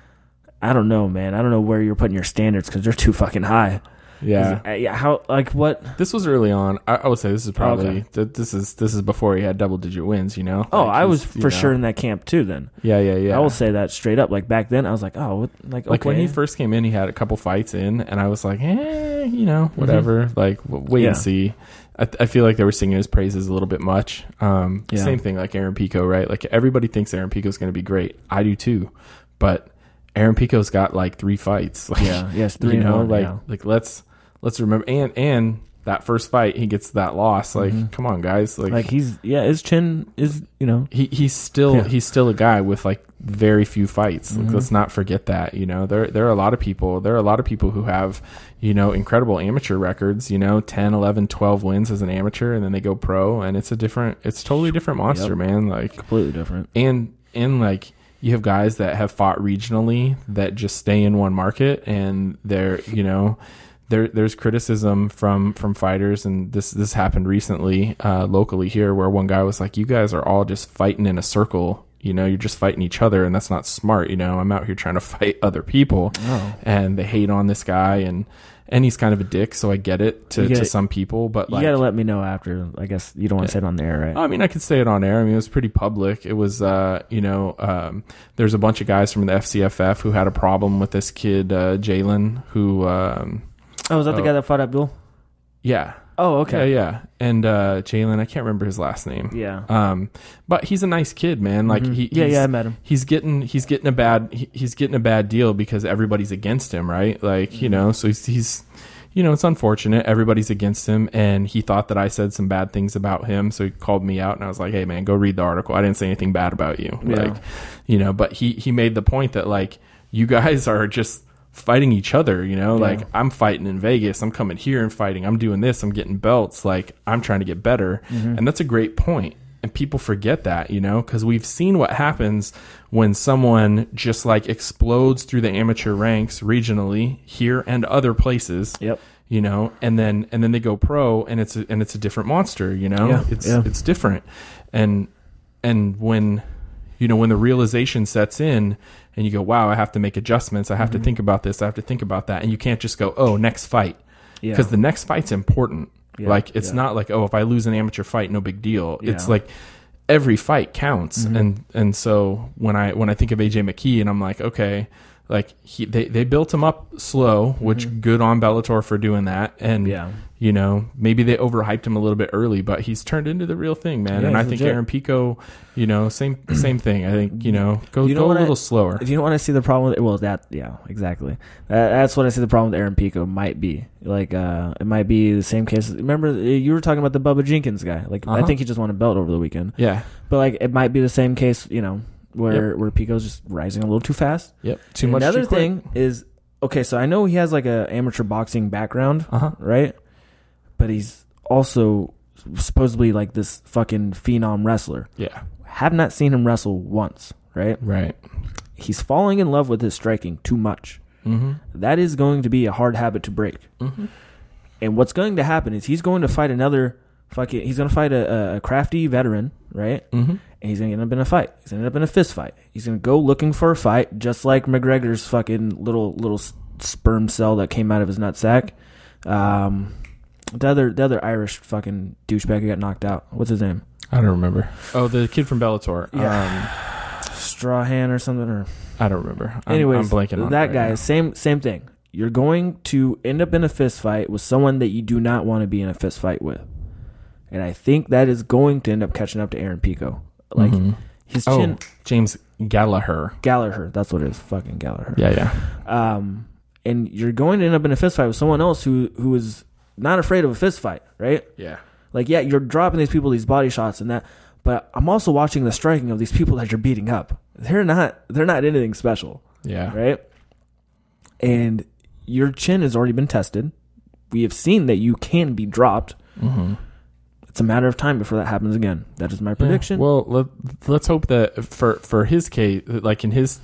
I don't know, man. I don't know where you're putting your standards because they're too fucking high. yeah. Uh, yeah. How like what? This was early on. I, I would say this is probably Okay. th- this is this is before he had double digit wins. You know. Oh, Like, I was he's, you for know. sure in that camp too. Then Yeah, yeah, yeah. I will say that straight up. Like back then, I was like, oh, what, like okay. Like when he first came in, he had a couple fights in, and I was like, eh, you know, whatever. Like, w- wait Yeah. and see. I, th- I feel like they were singing his praises a little bit much. Um, Yeah. Same thing like Aaron Pico, right? Like everybody thinks Aaron Pico's going to be great. I do too, but Aaron Pico's got like three fights. Like, yeah, yes, three you and know, one, like yeah. like let's let's remember and and that first fight he gets that loss. Like, Mhm. come on, guys. Like, Like he's yeah, his chin is you know he he's still Yeah. he's still a guy with like very few fights. Like, Mhm. let's not forget that. You know, there there are a lot of people. There are a lot of people who have, you know, incredible amateur records. You know, ten, eleven, twelve wins as an amateur, and then they go pro, and it's a different. It's totally different monster, Yep. man. Like, completely different. and and like you have guys that have fought regionally that just stay in one market, and they're you know. There, there's criticism from, from fighters, and this this happened recently uh, locally here, where one guy was like, "You guys are all just fighting in a circle. You know, you're just fighting each other, and that's not smart. You know, I'm out here trying to fight other people." Oh. And they hate on this guy, and and he's kind of a dick, so I get it to, You gotta- to some people, but You like, gotta let me know after. I guess you don't want to Yeah. say it on the air, right? I mean, I could say it on air. I mean, it was pretty public. It was, uh, you know, um, there's a bunch of guys from the F C F F who had a problem with this kid, uh, Jalen, who, um, Oh, was that the Oh. guy that fought Abdul? yeah. Oh, okay. Yeah, yeah. And uh, Jalen, I can't remember his last name. Yeah. Um, but he's a nice kid, man. Like Mhm. he, yeah, he's, yeah, I met him. he's getting he's getting a bad he, he's getting a bad deal because everybody's against him, right? Like Mm-hmm. you know, so he's, he's you know it's unfortunate. Everybody's against him, and he thought that I said some bad things about him, so he called me out, and I was like, hey, man, go read the article. I didn't say anything bad about you, Yeah. like you know. But he he made the point that like you guys are just fighting each other, you know, Yeah. like I'm fighting in Vegas, I'm coming here and fighting, I'm doing this, I'm getting belts, like I'm trying to get better. Mhm. And that's a great point. And people forget that, you know, because we've seen what happens when someone just like explodes through the amateur ranks regionally here and other places, Yep. you know, and then and then they go pro, and it's a, and it's a different monster, you know, Yeah, it's yeah. it's different. And and when you know when the realization sets in, and you go, wow, I have to make adjustments. I have Mm-hmm. to think about this. I have to think about that. And you can't just go, oh, next fight. Yeah. Because the next fight's important. Yeah, Like, it's yeah. not like, oh, if I lose an amateur fight, no big deal. It's Yeah. like every fight counts. Mhm. And and so when I when I think of A J McKee, and I'm like, okay, like he they, they built him up slow, which good on Bellator for doing that. And Mm-hmm. Yeah. you know, maybe they overhyped him a little bit early, but he's turned into the real thing, man. Yeah, and I he's think legit. Aaron Pico, you know, same same thing. I think, you know, go You know go what a I- little slower. If you don't want to see the problem with well, that yeah, exactly. That, that's what I see the problem with Aaron Pico might be. Like, uh, it might be the same case. Remember, you were talking about the Bubba Jenkins guy. Like, I Uh-huh. think he just won a belt over the weekend. Yeah. But like, it might be the same case. You know, where where Pico's just rising a little too fast. Yep. Too much. Another too quick. thing is okay. So I know he has like a amateur boxing background, Uh-huh. right? But he's also supposedly like this fucking phenom wrestler. Yeah. Have not seen him wrestle once, right? Right. he's falling in love with his striking too much. Mm-hmm. That is going to be a hard habit to break. Mm-hmm. And what's going to happen is he's going to fight another fucking. He's going to fight a, a crafty veteran, right? Mm-hmm. And he's going to end up in a fight. He's going to end up in a fist fight. He's going to go looking for a fight, just like McGregor's fucking little little sperm cell that came out of his nutsack. Um, the other the other Irish fucking douchebag who got knocked out. What's his name? I don't remember. Oh, the kid from Bellator. Yeah. Um, Strahan or something. Or I don't remember. I'm, anyways, I'm blanking on that it right guy. now. Same same thing. You're going to end up in a fist fight with someone that you do not want to be in a fist fight with, and I think that is going to end up catching up to Aaron Pico. Like Mhm. his Oh, chin, James Gallagher. Gallagher. That's what it is. Fucking Gallagher. Yeah, yeah. Um, and you're going to end up in a fist fight with someone else who who is not afraid of a fist fight, right? Yeah. Like, yeah, you're dropping these people these body shots and that, but I'm also watching the striking of these people that you're beating up. They're not they're not anything special, Yeah. right? And your chin has already been tested. We have seen that you can be dropped. Mm-hmm. It's a matter of time before that happens again. That is my prediction. Yeah. Well, let, let's hope that for for his case, like in his.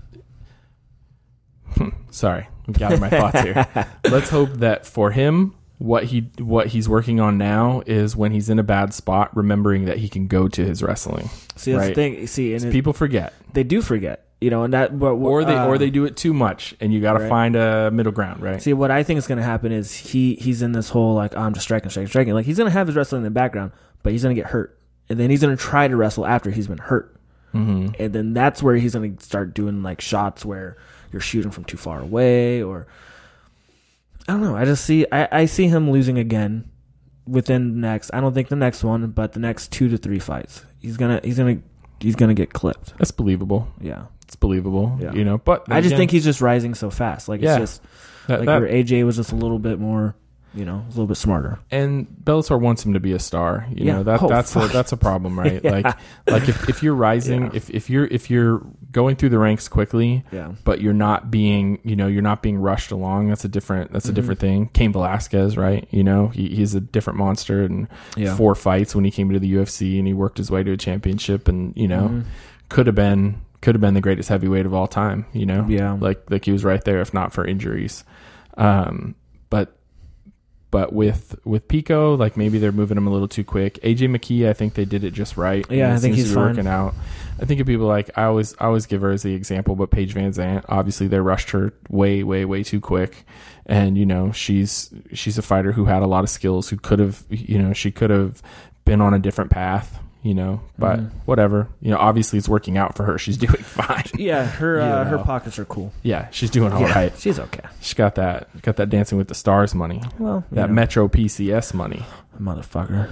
Sorry, I'm gathering my thoughts here. Let's hope that for him, what he what he's working on now is when he's in a bad spot, remembering that he can go to his wrestling. See, that's right? the thing. See, and it, People forget, they do forget, you know, and that, but or they uh, or they do it too much, and you got to right. find a middle ground, right? See, what I think is going to happen is he he's in this whole like, oh, I'm just striking, striking, striking. Like he's going to have his wrestling in the background, but he's going to get hurt, and then he's going to try to wrestle after he's been hurt, Mm-hmm. and then that's where he's going to start doing like shots where you're shooting from too far away, or I don't know. I just see I, I see him losing again within the next. I don't think the next one, but the next two to three fights, he's gonna he's gonna he's gonna get clipped. That's believable. Yeah, It's believable. Yeah. You know, but I just again, think he's just rising so fast. Like Yeah. it's just that, like that- where A J was just a little bit more, you know, a little bit smarter. and Bellator wants him to be a star. You Yeah. know that Oh, that's a, fuck. that's a problem, right? Yeah. Like like if, if you're rising, Yeah. if if you're if you're going through the ranks quickly, Yeah. but you're not being you know you're not being rushed along. That's a different that's a Mhm. different thing. Cain Velasquez, right? You know he, he's a different monster, and Yeah. four fights when he came to the U F C, and he worked his way to a championship, and you know Mhm. could have been could have been the greatest heavyweight of all time. You know, Yeah. like like he was right there if not for injuries. Um, but but with with Pico, like maybe they're moving him a little too quick. A J McKee, I think they did it just right. Yeah, and it I think seems he's to be fine. working out. I think of people like I always I always give her as the example, but Paige Van Zandt, obviously they rushed her way way way too quick, and you know she's she's a fighter who had a lot of skills, who could have you know she could have been on a different path. You know, but Mhm. whatever. You know, obviously it's working out for her. She's doing fine. Yeah, her uh, You her know. pockets are cool. Yeah, she's doing all Yeah, right. she's okay. She's got that got that Dancing with the Stars money, Well, you that know, Metro P C S money. motherfucker.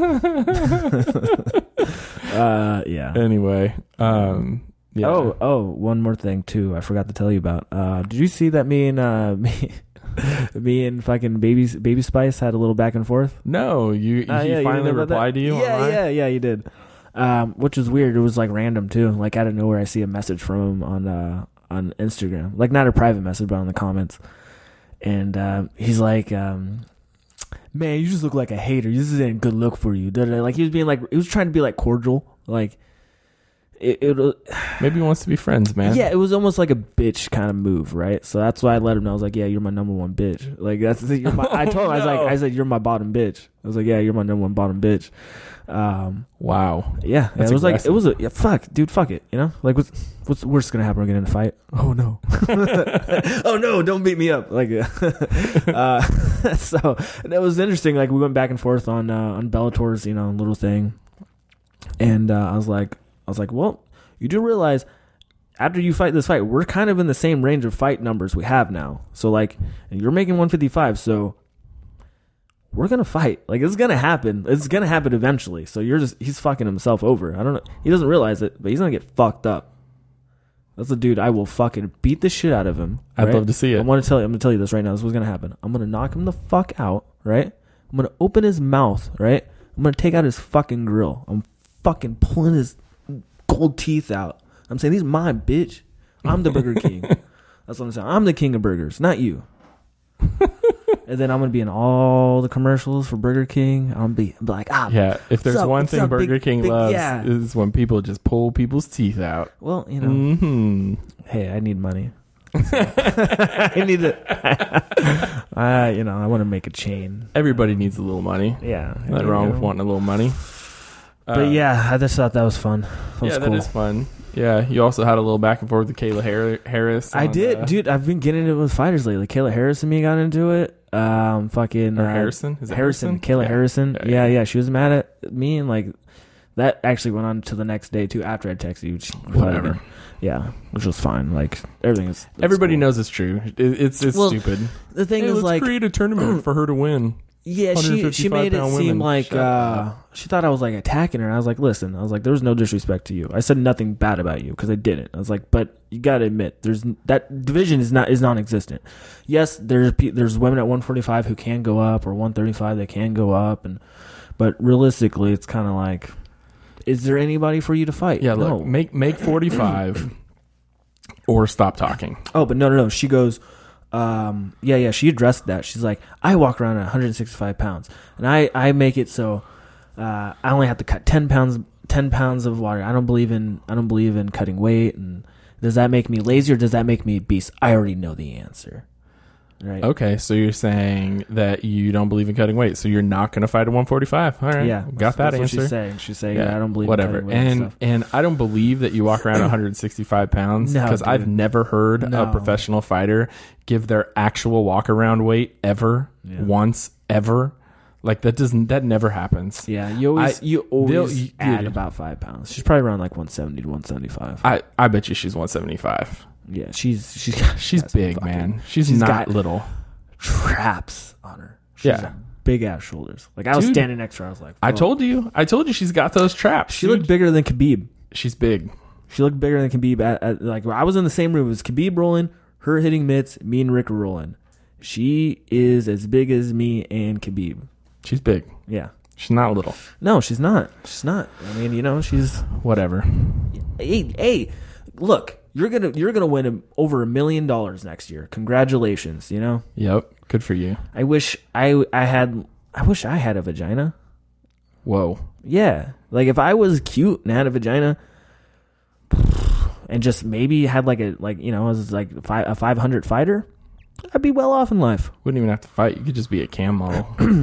uh, yeah. Anyway, um, yeah. Oh, oh, one more thing too. I forgot to tell you about. Uh, did you see that me and uh, me, me and fucking baby baby Spice had a little back and forth? no, you Uh, he yeah, you finally didn't know about replied that? to you. Yeah, online? yeah, yeah. You did. Um, which was weird. It was like random too. Like out of nowhere, I see a message from him on uh on Instagram. Like not a private message, but on the comments. And uh, he's like, um, "Man, you just look like a hater. This isn't a good look for you." Da-da-da. Like he was being like, he was trying to be like cordial. Like it. it was- Maybe he wants to be friends, man. Yeah, it was almost like a bitch kind of move, right? So that's why I let him know. I was like, "Yeah, you're my number one bitch." Like that's you're my, I told him I was like, no. I said, "You're my bottom bitch." I was like, "Yeah, you're my number one bottom bitch." Um, Wow. yeah, That's it was aggressive. like it was a yeah, fuck, dude, fuck it, you know? Like what's what's worst gonna happen? We're getting in a fight. Oh no, oh no, don't beat me up. Like, uh, so that was interesting. Like we went back and forth on uh, on Bellator's you know little thing, and uh, I was like, I was like, well, you do realize after you fight this fight, we're kind of in the same range of fight numbers we have now. So like, and you're making one fifty-five, so we're gonna fight. Like it's gonna happen. It's gonna happen eventually. So you're just he's fucking himself over. I don't know. He doesn't realize it, but he's gonna get fucked up. That's the dude. I will fucking beat the shit out of him. I'd right? love to see it. I want to tell you. I'm gonna tell you this right now. This is what's gonna happen. I'm gonna knock him the fuck out. Right. I'm gonna open his mouth. Right. I'm gonna take out his fucking grill. I'm fucking pulling his gold teeth out. I'm saying these mine, bitch. I'm the Burger King. That's what I'm saying. I'm the king of burgers, not you. and then I'm gonna be in all the commercials for Burger King. I'm be, I'm be like, ah, Yeah, if there's what's up, one what's thing up, Burger big- King big- loves yeah. is when people just pull people's teeth out. Well, you know, hmm hey, I need money. I need to. I, you know, I want to make a chain. Everybody needs a little money. Yeah, Nothing you wrong know. with wanting a little money. But Uh, yeah, I just thought that was fun. That was yeah, cool. that is fun. Yeah, you also had a little back and forth with Kayla Har- Harris. I on, did, uh, dude. I've been getting into it with fighters lately. Kayla Harris and me got into it. Um, fucking Or uh, Harrison? Is it Harrison, Harrison? Kayla Yeah. Harrison. Yeah, Yeah, yeah. yeah, She was mad at me, and like that actually went on to the next day too. After I texted you, she- Whatever. Yeah, which was fine. Like everything is. it's Everybody cool. knows it's true. It, it's it's Well, stupid. The thing Hey, is, let's like, create a tournament for her to win. yeah, she she made it one hundred fifty-five pound seem women. like Shut uh, up. she thought I was like attacking her. And I was like, listen, I was like, there was no disrespect to you. I said nothing bad about you because I didn't. I was like, but you got to admit, there's that division is not is non-existent. Yes, there's pe- there's women at one forty-five who can go up, or one thirty-five that can go up, and but realistically, it's kind of like, is there anybody for you to fight? Yeah, no. look, make make forty-five or stop talking. Oh, but no, no, no. She goes, um, yeah, yeah. She addressed that. She's like, I walk around at one hundred sixty-five pounds, and I, I make it so uh, I only have to cut ten pounds, ten pounds of water. I don't believe in, I don't believe in cutting weight. And does that make me lazy or does that make me a beast? I already know the answer. Right. Okay, so you're saying that you don't believe in cutting weight, so you're not going to fight at one forty-five. All right, Yeah, got that that's what answer. she's saying. She's saying, yeah, I don't believe whatever. in cutting weight and, and stuff. and I don't believe that you walk around one hundred sixty-five pounds No, because I've dude. never heard No. a professional fighter give their actual walk around weight ever Yeah. once ever. Like that doesn't that never happens. Yeah, you always I- you they'll- always you- add dude. about five pounds. She's probably around like one seventy to one seventy-five. I I bet you she's one seventy-five. Yeah, she's she's She's got some big, fucking man. She's, she's not got- little. traps on her. She's Yeah. got big ass shoulders. Like I was Dude. standing next to her, I was like, I "Fuck." told you. I told you she's got those traps. She dude. looked bigger than Khabib. She's big. She looked bigger than Khabib. At, at, like I was in the same room. It was Khabib rolling, her hitting mitts, me and Rick were rolling. She is as big as me and Khabib. She's big. Yeah. She's not little. No, she's not. She's not. I mean, you know, she's. Whatever. Hey, hey, look, you're gonna you're gonna win a, over a million dollars next year. Congratulations. You know. Yep. Good for you. I wish I I had. I wish I had a vagina. Whoa. Yeah. Like if I was cute and had a vagina and just maybe had like a like you know, was like five, a five hundred fighter, I'd be well off in life. Wouldn't even have to fight. You could just be a cam model.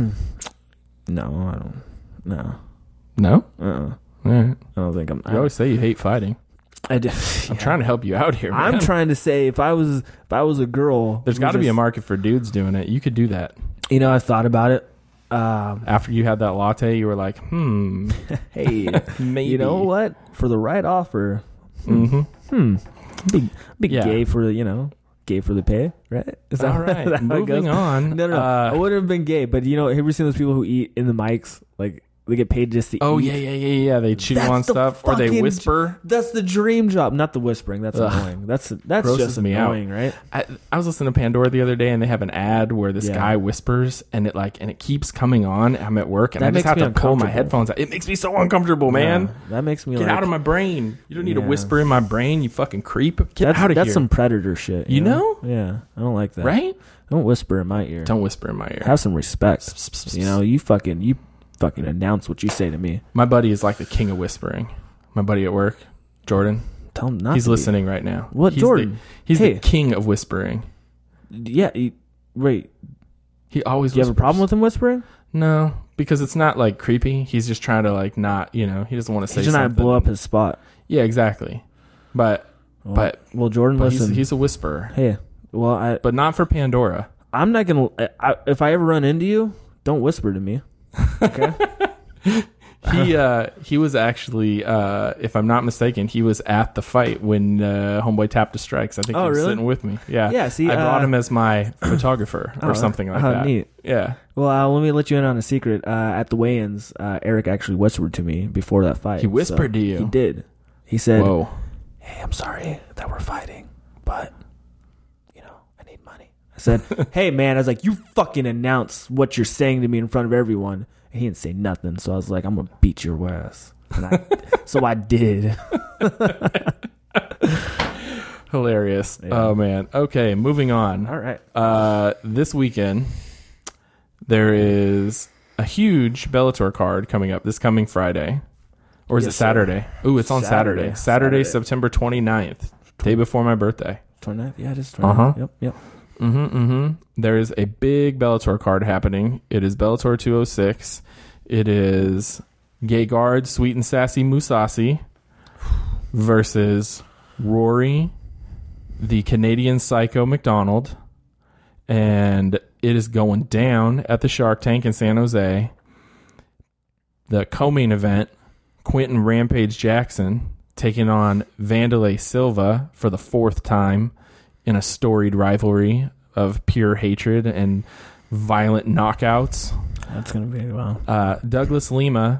No, I don't. No. No? Uh-uh. All right. I don't think I'm You always say you hate fighting. I do. I'm trying to help you out here, man. I'm trying to say if I was if I was a girl, There's who got to be a just- market for dudes doing it. You could do that. You know, I thought about it. Um, After you had that latte, you were like, hmm, hey, maybe. you know what? For the right offer, Mm-hmm. hmm, be, be Yeah. gay for the you know, gay for the pay, right? Is All is right. how it Moving goes? on. No, no, no. Uh, I wouldn't have been gay, but you know, have you seen those people who eat in the mics? Like they get paid just to oh, eat. yeah, yeah, yeah, yeah. They chew That's on the stuff or they fucking- whisper. That's the dream job, not the whispering. That's Ugh. annoying. That's that's Grosses just me out. annoying, right? I, I was listening to Pandora the other day, and they have an ad where this Yeah. guy whispers, and it like, and it keeps coming on. I'm at work, and That I just makes have me to pull my uncomfortable. headphones out. It makes me so uncomfortable, man. Yeah, that makes me Get like, out of my brain. You don't need to Yeah. whisper in my brain, you fucking creep. Get That's, out of that's here. some predator shit. You know? Yeah, I don't like that. right? Don't whisper in my ear. Don't whisper in my ear. Have some respect. You know, you fucking you fucking announce what you say to me. My buddy is like the king of whispering. My buddy at work, Jordan. Tell him not. He's to be. listening right now. What, he's Jordan? The, he's Hey. the king of whispering. Yeah. He, wait. He always. Do you have a whispers. problem with him whispering? No, because it's not like creepy. He's just trying to like not, you know, he doesn't want to say He's trying to something. blow up his spot. Yeah, exactly. But Well, but, well, Jordan, but he's, listen. he's a whisperer. hey, well, I But not for Pandora. I'm not gonna. I, I, if I ever run into you, don't whisper to me. Okay. He uh he was actually uh if I'm not mistaken, he was at the fight when uh, Homeboy tapped the strikes. I think Oh, he was really? sitting with me. Yeah. Yeah, see, I brought uh, him as my photographer or Oh, something like oh, that. neat. Yeah. Well, uh, let me let you in on a secret. Uh, at the weigh-ins, uh, Eric actually whispered to me before that fight. He whispered So to you? He did. He said, Whoa. "Hey, I'm sorry that we're fighting, but you know, I need money." I said, "Hey, man," I was like, "You fucking announce what you're saying to me in front of everyone." And he didn't say nothing, so I was like, "I'm gonna beat your ass." And I, so I did. Hilarious. Yeah. Oh man. Okay, moving on. All right. Uh this weekend there is a huge Bellator card coming up this coming Friday. Or is Yes, it Saturday? Ooh, it's on Saturday. Saturday. Saturday, Saturday. September twenty-ninth, day before my birthday. twenty-ninth? Yeah, it is twenty-ninth. Uh-huh. Yep, yep. Mm-hmm, mm-hmm. There is a big Bellator card happening. It is Bellator two oh six. It is Gegard Sweet and Sassy Musasi versus Rory, the Canadian Psycho McDonald. And it is going down at the Shark Tank in San Jose. The co-main event, Quentin Rampage Jackson taking on Vanderlei Silva for the fourth time in a storied rivalry of pure hatred and violent knockouts. That's going to be, wow. Uh, Douglas Lima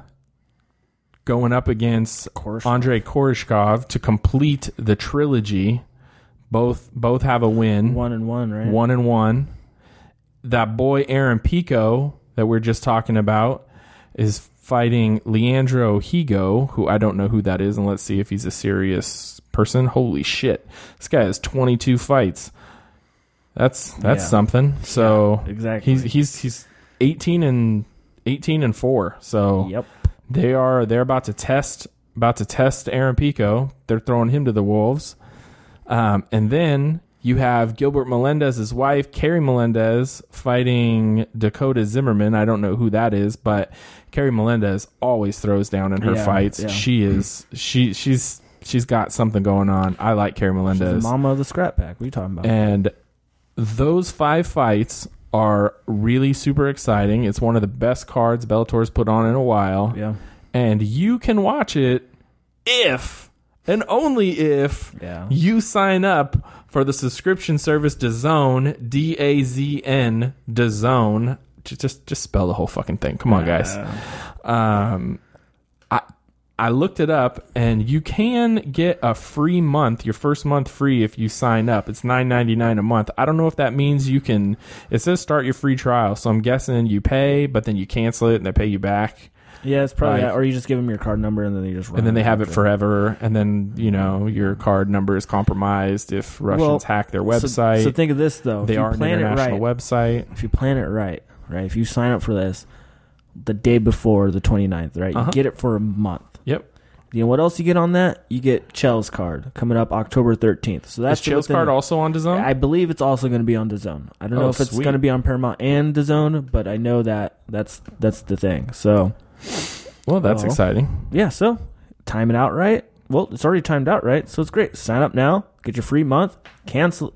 going up against Koreshkov. Andrei Koreshkov to complete the trilogy. Both both have a win. One and one, right? One and one. That boy Aaron Pico that we're just talking about is fighting Leandro Higo, who I don't know who that is, and let's see if he's a serious person. Holy shit. This guy has twenty-two fights. That's that's Yeah. something. So Yeah, exactly. he's he's he's eighteen and eighteen and four. So Yep. they are they're about to test about to test Aaron Pico. They're throwing him to the wolves. Um, and then you have Gilbert Melendez's wife, Carrie Melendez, fighting Dakota Zimmerman. I don't know who that is, but Carrie Melendez always throws down in her Yeah, fights. yeah. She is she she's she's got something going on. I like Carrie She's Melendez. the mama of the scrap pack. What are you talking about? And those five fights are really super exciting. It's one of the best cards Bellator's put on in a while. yeah. And you can watch it if and only if Yeah. you sign up for the subscription service DAZN, D A Z N, DAZN. Just, just just spell the whole fucking thing. Come on, guys. Um, I I looked it up, and you can get a free month, your first month free if you sign up. It's nine ninety-nine a month. I don't know if that means you can. It says start your free trial, so I'm guessing you pay, but then you cancel it and they pay you back. Yeah, it's probably Like- that. Or you just give them your card number and then they just run And then they have it after. forever, and then you know your card number is compromised if Russians Well, hack their So- website. So, think of this though. they if you are an plan it international right, website. if you plan it right, right? If you sign up for this the day before the twenty-ninth, right? Uh-huh. You get it for a month. Yep. You know what else you get on that? You get Chell's card coming up October thirteenth. So that's Is Chill's within- card also on DAZN? I believe it's also going to be on DAZN. I don't Oh, know if it's sweet. going to be on Paramount and DAZN, but I know that that's that's the thing. So Well, that's Oh. exciting. yeah, so time it out right. Well, it's already timed out right, so it's great. Sign up now, get your free month, cancel.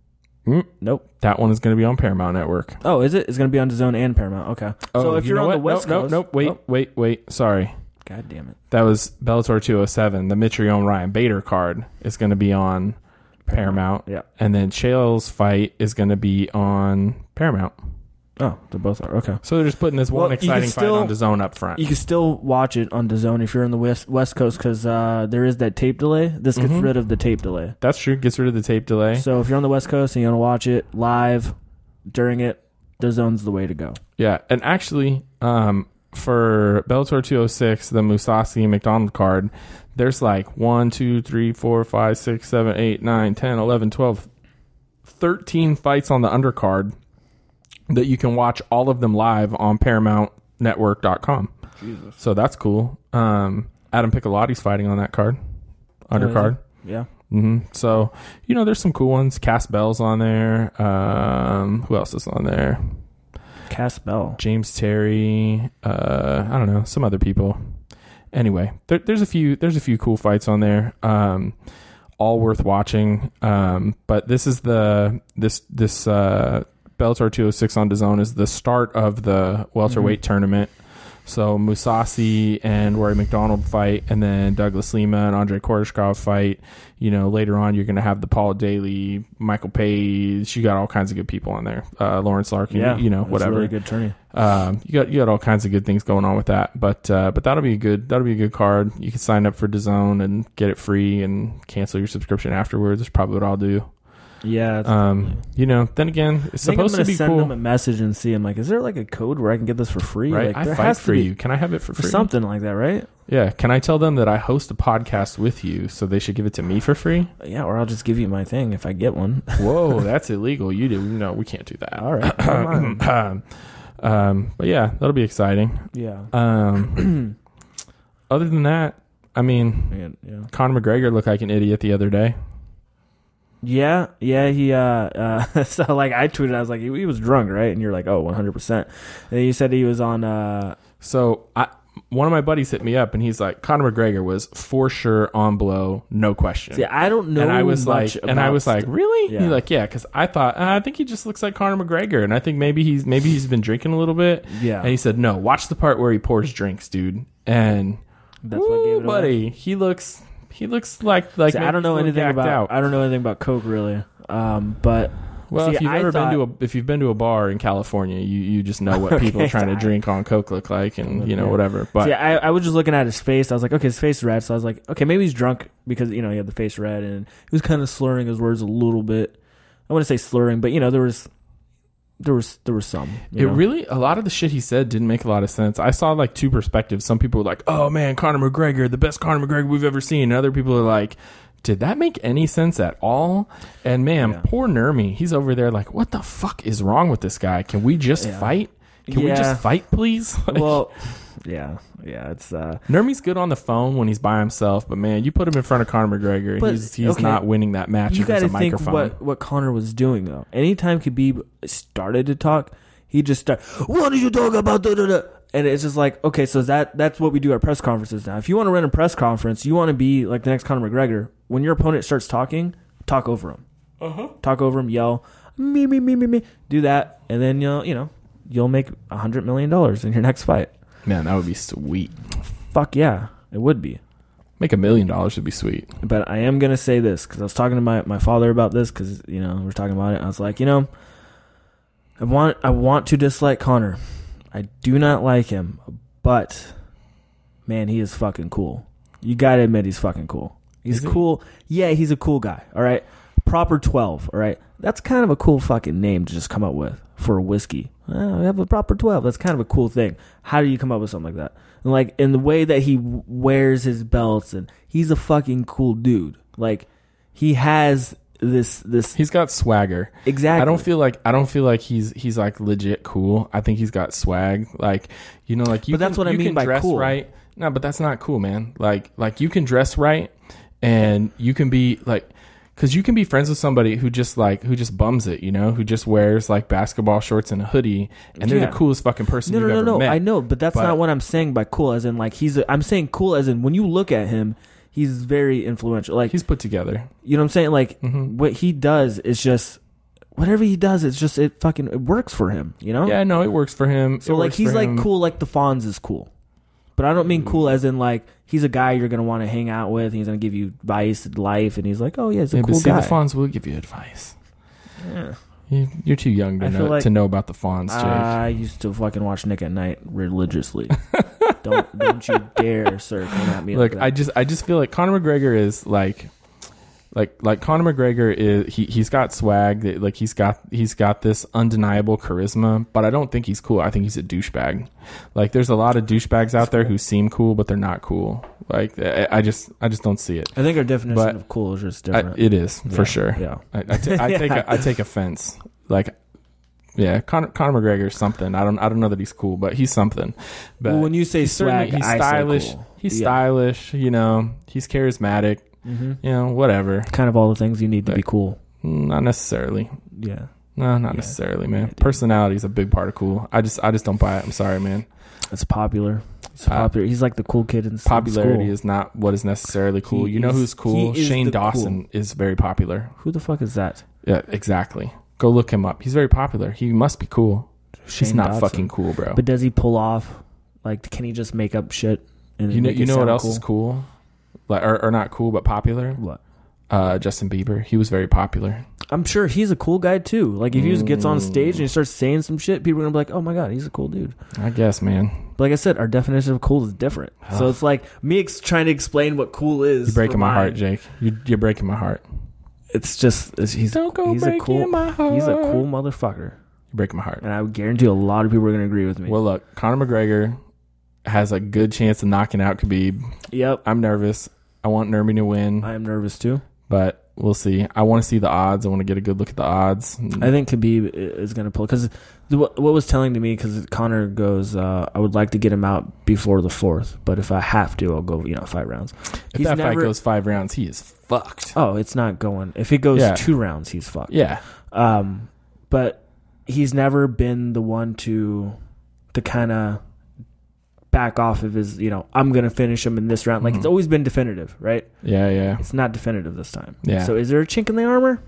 Mm, Nope. that one is going to be on Paramount Network. Oh, is it? It's going to be on DAZN and Paramount. Okay. so if you you're know on what? the West nope, Coast, nope, nope. Wait, oh, wait, wait. Sorry. God damn it. That was Bellator two oh seven. The Mitrione Ryan Bader card is going to be on Paramount. Yeah. And then Chael's fight is going to be on Paramount. Oh, they both are. Okay. So they're just putting this Well, one you can exciting still- fight on DAZN up front. You can still watch it on DAZN if you're in the West West Coast because uh, there is that tape delay. This gets Mhm. rid of the tape delay. That's true. Gets rid of the tape delay. So if you're on the West Coast and you want to watch it live during it, DAZN's the way to go. Yeah, and actually, um, for Bellator two oh six, the Musasi McDonald card, there's like one, two, three, four, five, six, seven, eight, nine, ten, eleven, twelve, thirteen fights on the undercard that you can watch all of them live on Paramount Network dot com. Jesus. So that's cool. Um, Adam Piccolotti's fighting on that card, undercard. Yeah. hmm So, you know, there's some cool ones. Cass Bell's on there. Um, who else is on there? Cass Bell. James Terry, uh, I don't know, some other people. Anyway, there, there's a few there's a few cool fights on there, um, all worth watching. Um, but this is the this this uh, Bellator two oh six on DAZN is the start of the welterweight Mm-hmm. tournament. So Musasi and Rory McDonald fight, and then Douglas Lima and Andrei Koreshkov fight. You know, later on you're going to have the Paul Daly, Michael Page. You got all kinds of good people on there. Uh, Lawrence Larkin, Yeah. you know, that's whatever. A really good tourney. Um, you got you got all kinds of good things going on with that, but uh, but that'll be a good that'll be a good card. You can sign up for DAZN and get it free and cancel your subscription afterwards. That's probably what I'll do. Yeah. It's Um, you know, then again, it's I think I'm supposed to gonna be send cool, them a message and see. I'm like, is there like a code where I can get this for free? right? Like, I there fight has for to be you. Can I have it for for free? something like that, right? Yeah. Can I tell them that I host a podcast with you, so they should give it to me for free? Yeah, or I'll just give you my thing if I get one. Whoa, that's illegal. You do no, we can't do that. All right. Never mind. um, Um, but yeah, that'll be exciting. Yeah. Um, other than that, I mean, Man, yeah. Conor McGregor looked like an idiot the other day. Yeah, yeah, he, uh, uh, so, like, I tweeted, I was like, he, he was drunk, right? And you're like, oh, one hundred percent. And then you said he was on, uh... So, I, one of my buddies hit me up, and he's like, Conor McGregor was for sure on blow, no question. See, I don't know and I was much like, and I was like, st- really? Yeah. He's like, yeah, because I thought, uh, I think he just looks like Conor McGregor, and I think maybe he's maybe he's been drinking a little bit. Yeah. And he said, no, watch the part where he pours drinks, dude. And That's what gave it away. buddy, he looks, he looks like like See, I maybe don't know he's a little anything gacked about, out. I don't know anything about Coke, really. Um, but... Well, See, if you've I ever thought- been to a if you've been to a bar in California, you, you just know what people Okay, trying to sorry. drink on Coke look like, and you know Yeah. whatever. But See, I, I was just looking at his face. I was like, okay, his face is red. So I was like, okay, maybe he's drunk because, you know, he had the face red and he was kind of slurring his words a little bit. I wouldn't say slurring, but, you know, there was there was there was some. You it know? really a lot of the shit he said didn't make a lot of sense. I saw like two perspectives. Some people were like, "Oh man, Conor McGregor, the best Conor McGregor we've ever seen," and other people are like, did that make any sense at all? And man, Yeah. poor Nurmi, he's over there like, what the fuck is wrong with this guy? Can we just Yeah. fight? Can we Yeah. just fight, please? Like, Well, yeah, yeah, it's... uh Nurmi's good on the phone when he's by himself, but man, you put him in front of Conor McGregor, and But, he's he's okay, not winning that match You if there's got a to think microphone. what, what Connor was doing, though. Anytime Khabib started to talk, he just started, what did you talk about? Da, da, da. And it's just like, okay, so that that's what we do at press conferences now. If you want to run a press conference, you want to be like the next Conor McGregor. When your opponent starts talking, talk over him. Uh-huh. Talk over him, yell, me, me, me, me, me. Do that, and then you'll, you know, you'll make a hundred million dollars in your next fight. Man, that would be sweet. Fuck yeah, it would be. Make a million dollars would be sweet. But I am gonna say this because I was talking to my, my father about this because, you know, we we're talking about it. I was like, you know, I want I want to dislike Connor. I do not like him, but man, he is fucking cool. You gotta admit he's fucking cool. He's Is he? cool. Yeah, he's a cool guy. All right, Proper twelve. All right, that's kind of a cool fucking name to just come up with for a whiskey. Oh, we have a Proper twelve. That's kind of a cool thing. How do you come up with something like that? And like in the way that he wears his belts, and he's a fucking cool dude. Like he has this this He's got swagger. exactly. I don't feel like I don't feel like he's he's like legit cool. I think he's got swag. Like, you know, like you. But that's can, what I you mean can by dress cool. right. No, but that's not cool, man. Like like you can dress right, and you can be like, because you can be friends with somebody who just like who just bums it, you know, who just wears like basketball shorts and a hoodie, and they're Yeah. the coolest fucking person No, no, you've no, ever no. met. I know, but that's But- not what I'm saying by cool. As in, like he's. A, I'm saying cool as in when you look at him, he's very influential. Like He's put together. you know what I'm saying. Like Mhm. what he does is just whatever he does. It's just it fucking it works for him. You know. Yeah, no, it works for him. So It like works he's for like him. cool, like the Fonz is cool, but I don't mean cool as in like he's a guy you're gonna want to hang out with. And he's gonna give you advice in life, and he's like, oh yeah, he's a Yeah, cool but see, guy. the Fonz will give you advice. Yeah. You, you're too young to I feel know like- to know about the Fonz, Jake. I used to fucking watch Nick at Night religiously. don't don't you dare, sir, come at me. Look, like that. I just I just feel like Conor McGregor is like like like Conor McGregor is he he's got swag, that- like he's got he's got this undeniable charisma, but I don't think he's cool. I think he's a douchebag. Like there's a lot of douchebags out there who seem cool but they're not cool. Like I, I just I just don't see it. I think our definition But of cool is just I, different. it is Yeah, for sure. Yeah. I, I, ta- I take I take offense. Like yeah, Conor, Conor McGregor is something. I don't I don't know that he's cool, but he's something. But Well, when you say he's certainly- swag, he's I say stylish. cool. He's Yeah. stylish. You know, he's charismatic. Mm-hmm. You know, whatever. Kind of all the things you need to be Like- cool. Not necessarily. Yeah. No, not Yeah. necessarily, Yeah, man. dude. Personality is a big part of cool. I just I just don't buy it. I'm sorry, man. It's popular. It's Uh, popular. He's like the cool kid in s- in Popularity school. is not what is necessarily cool. He you know is- who's cool? he is Shane the Dawson is very popular. Who the fuck is that? Yeah, exactly. Go look him up. He's very popular. He must be cool. He's Shane not Dawson. fucking cool, bro. But does he pull off? Like, can he just make up shit? And you know make you it know what sound else cool? is cool? Like or, or not cool but popular? What? Uh, Justin Bieber. He was very popular. I'm sure he's a cool guy too. Like, if he just gets on Mm. stage and he starts saying some shit, people are gonna be like, "Oh my god, he's a cool dude." I guess, man. But like I said, our definition of cool is different. So it's like me ex- trying to explain what cool is. You're breaking for my mine. heart, Jake. You, you're breaking my heart. It's just it's, he's Don't go he's a breaking cool my heart. he's a cool motherfucker, You're breaking my heart. and I would guarantee a lot of people are gonna agree with me. Well, look, Conor McGregor has a good chance of knocking out Khabib. Yep, I'm nervous. I want Nurmi to win, I am nervous too. but we'll see. I want to see the odds. I want to get a good look at the odds. I think Khabib is going to pull because what, what was telling to me because Conor goes, uh, I would like to get him out before the fourth, but if I have to, I'll go. You know, five rounds. If He's that never, fight goes five rounds, he is fucked. Oh, it's not going. If it goes Yeah. two rounds, he's fucked. Yeah. Um, but he's never been the one to to kind of back off of his, you know, I'm going to finish him in this round. Like, Mhm. it's always been definitive, right? Yeah, yeah. It's not definitive this time. Yeah. So is there a chink in the armor?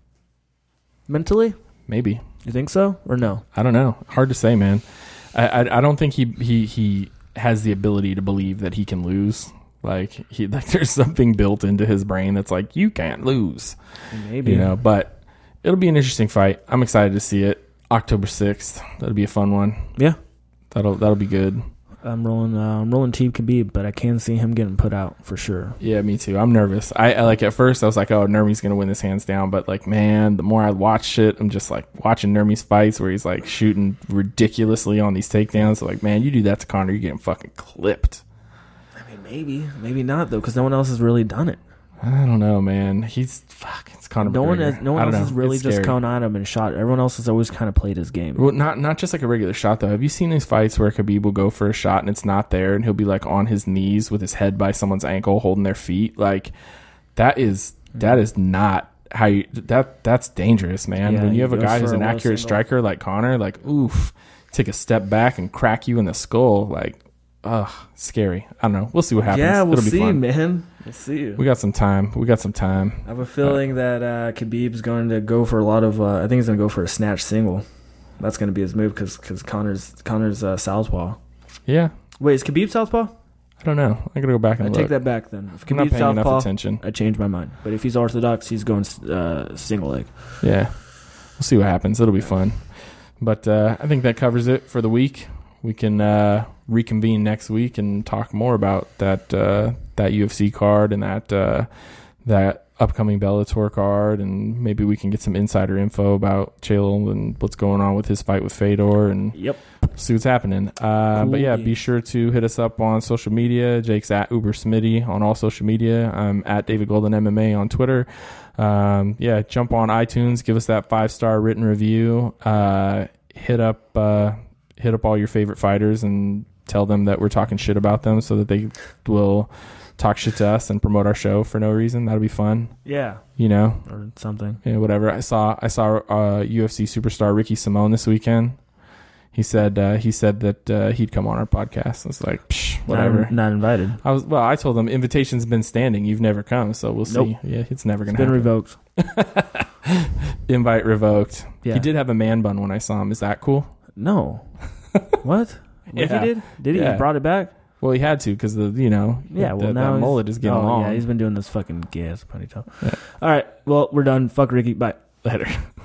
Mentally? Maybe. You think so? Or no? I don't know. Hard to say, man. I, I, I don't think he, he, he has the ability to believe that he can lose. Like, he, like, there's something built into his brain that's like, you can't lose. Maybe. You know, but it'll be an interesting fight. I'm excited to see it. October sixth. That'll be a fun one. Yeah. That'll, that'll be good. I'm rolling uh, I'm rolling Team Khabib, but I can see him getting put out for sure. Yeah, me too. I'm nervous. I, I like at first I was like, oh, Nurmi's gonna win this hands down, but like, man, the more I watch shit, I'm just like watching Nurmi's fights where he's like shooting ridiculously on these takedowns. So like, man, you do that to Conor, you're getting fucking clipped. I mean, maybe, maybe not though, because no one else has really done it. I don't know, man. He's fuck. It's Conor. No one, McGregor. has, no one I don't else know. has really It's just scary. gone at him and shot. Everyone else has always kind of played his game. Well, not not just like a regular shot though. Have you seen these fights where Khabib will go for a shot and it's not there, and he'll be like on his knees with his head by someone's ankle, holding their feet? Like that is that is not how you that that's dangerous, man. Yeah, when you have he a goes guy who's for an a low accurate single. striker like Conor, like oof, take a step back and crack you in the skull, like ugh, scary. I don't know. We'll see what happens. Yeah, we'll It'll be see, fun. man. We'll see. We got some time. We got some time. I have a feeling that uh, Khabib's going to go for a lot of. Uh, I think he's going to go for a snatch single. That's going to be his move because because Connor's Connor's uh, southpaw. Yeah, Wait, is Khabib southpaw? I don't know. I gotta go back I and take look. that back then. If I'm not Khabib's paying enough southpaw, attention. I changed my mind. But if he's orthodox, he's going uh, single leg. Yeah, we'll see what happens. It'll be fun. But uh, I think that covers it for the week. We can uh, reconvene next week and talk more about that uh, that U F C card and that uh, that upcoming Bellator card, and maybe we can get some insider info about Chael and what's going on with his fight with Fedor, and Yep. see what's happening. Uh, Cool but yeah, beans. be sure to hit us up on social media. Jake's at Uber Smitty on all social media. I'm at David Golden M M A on Twitter. Um, yeah, jump on iTunes, give us that five star written review. Uh, hit up uh, hit up all your favorite fighters and tell them that we're talking shit about them, so that they will talk shit to us and promote our show for no reason. That'll be fun, Yeah. you know. Or something. Yeah, whatever. I saw I saw uh, U F C superstar Ricky Simone this weekend. He said uh, he said that uh, he'd come on our podcast. I was like, Psh, whatever. Not, not invited. I was well. I told him invitation's been standing. You've never come, so we'll Nope. see. Yeah, it's never It's gonna been happen. revoked. Invite revoked. Yeah. He did have a man bun when I saw him. Is that cool? No. What? What Yeah. he did? Did he? Yeah. He brought it back? Well, he had to because the you know Yeah, well, that, now that he's- mullet is getting oh, long. Yeah, he's been doing this fucking gay ass ponytail. Yeah. All right. Well, we're done. Fuck Ricky. Bye. Later.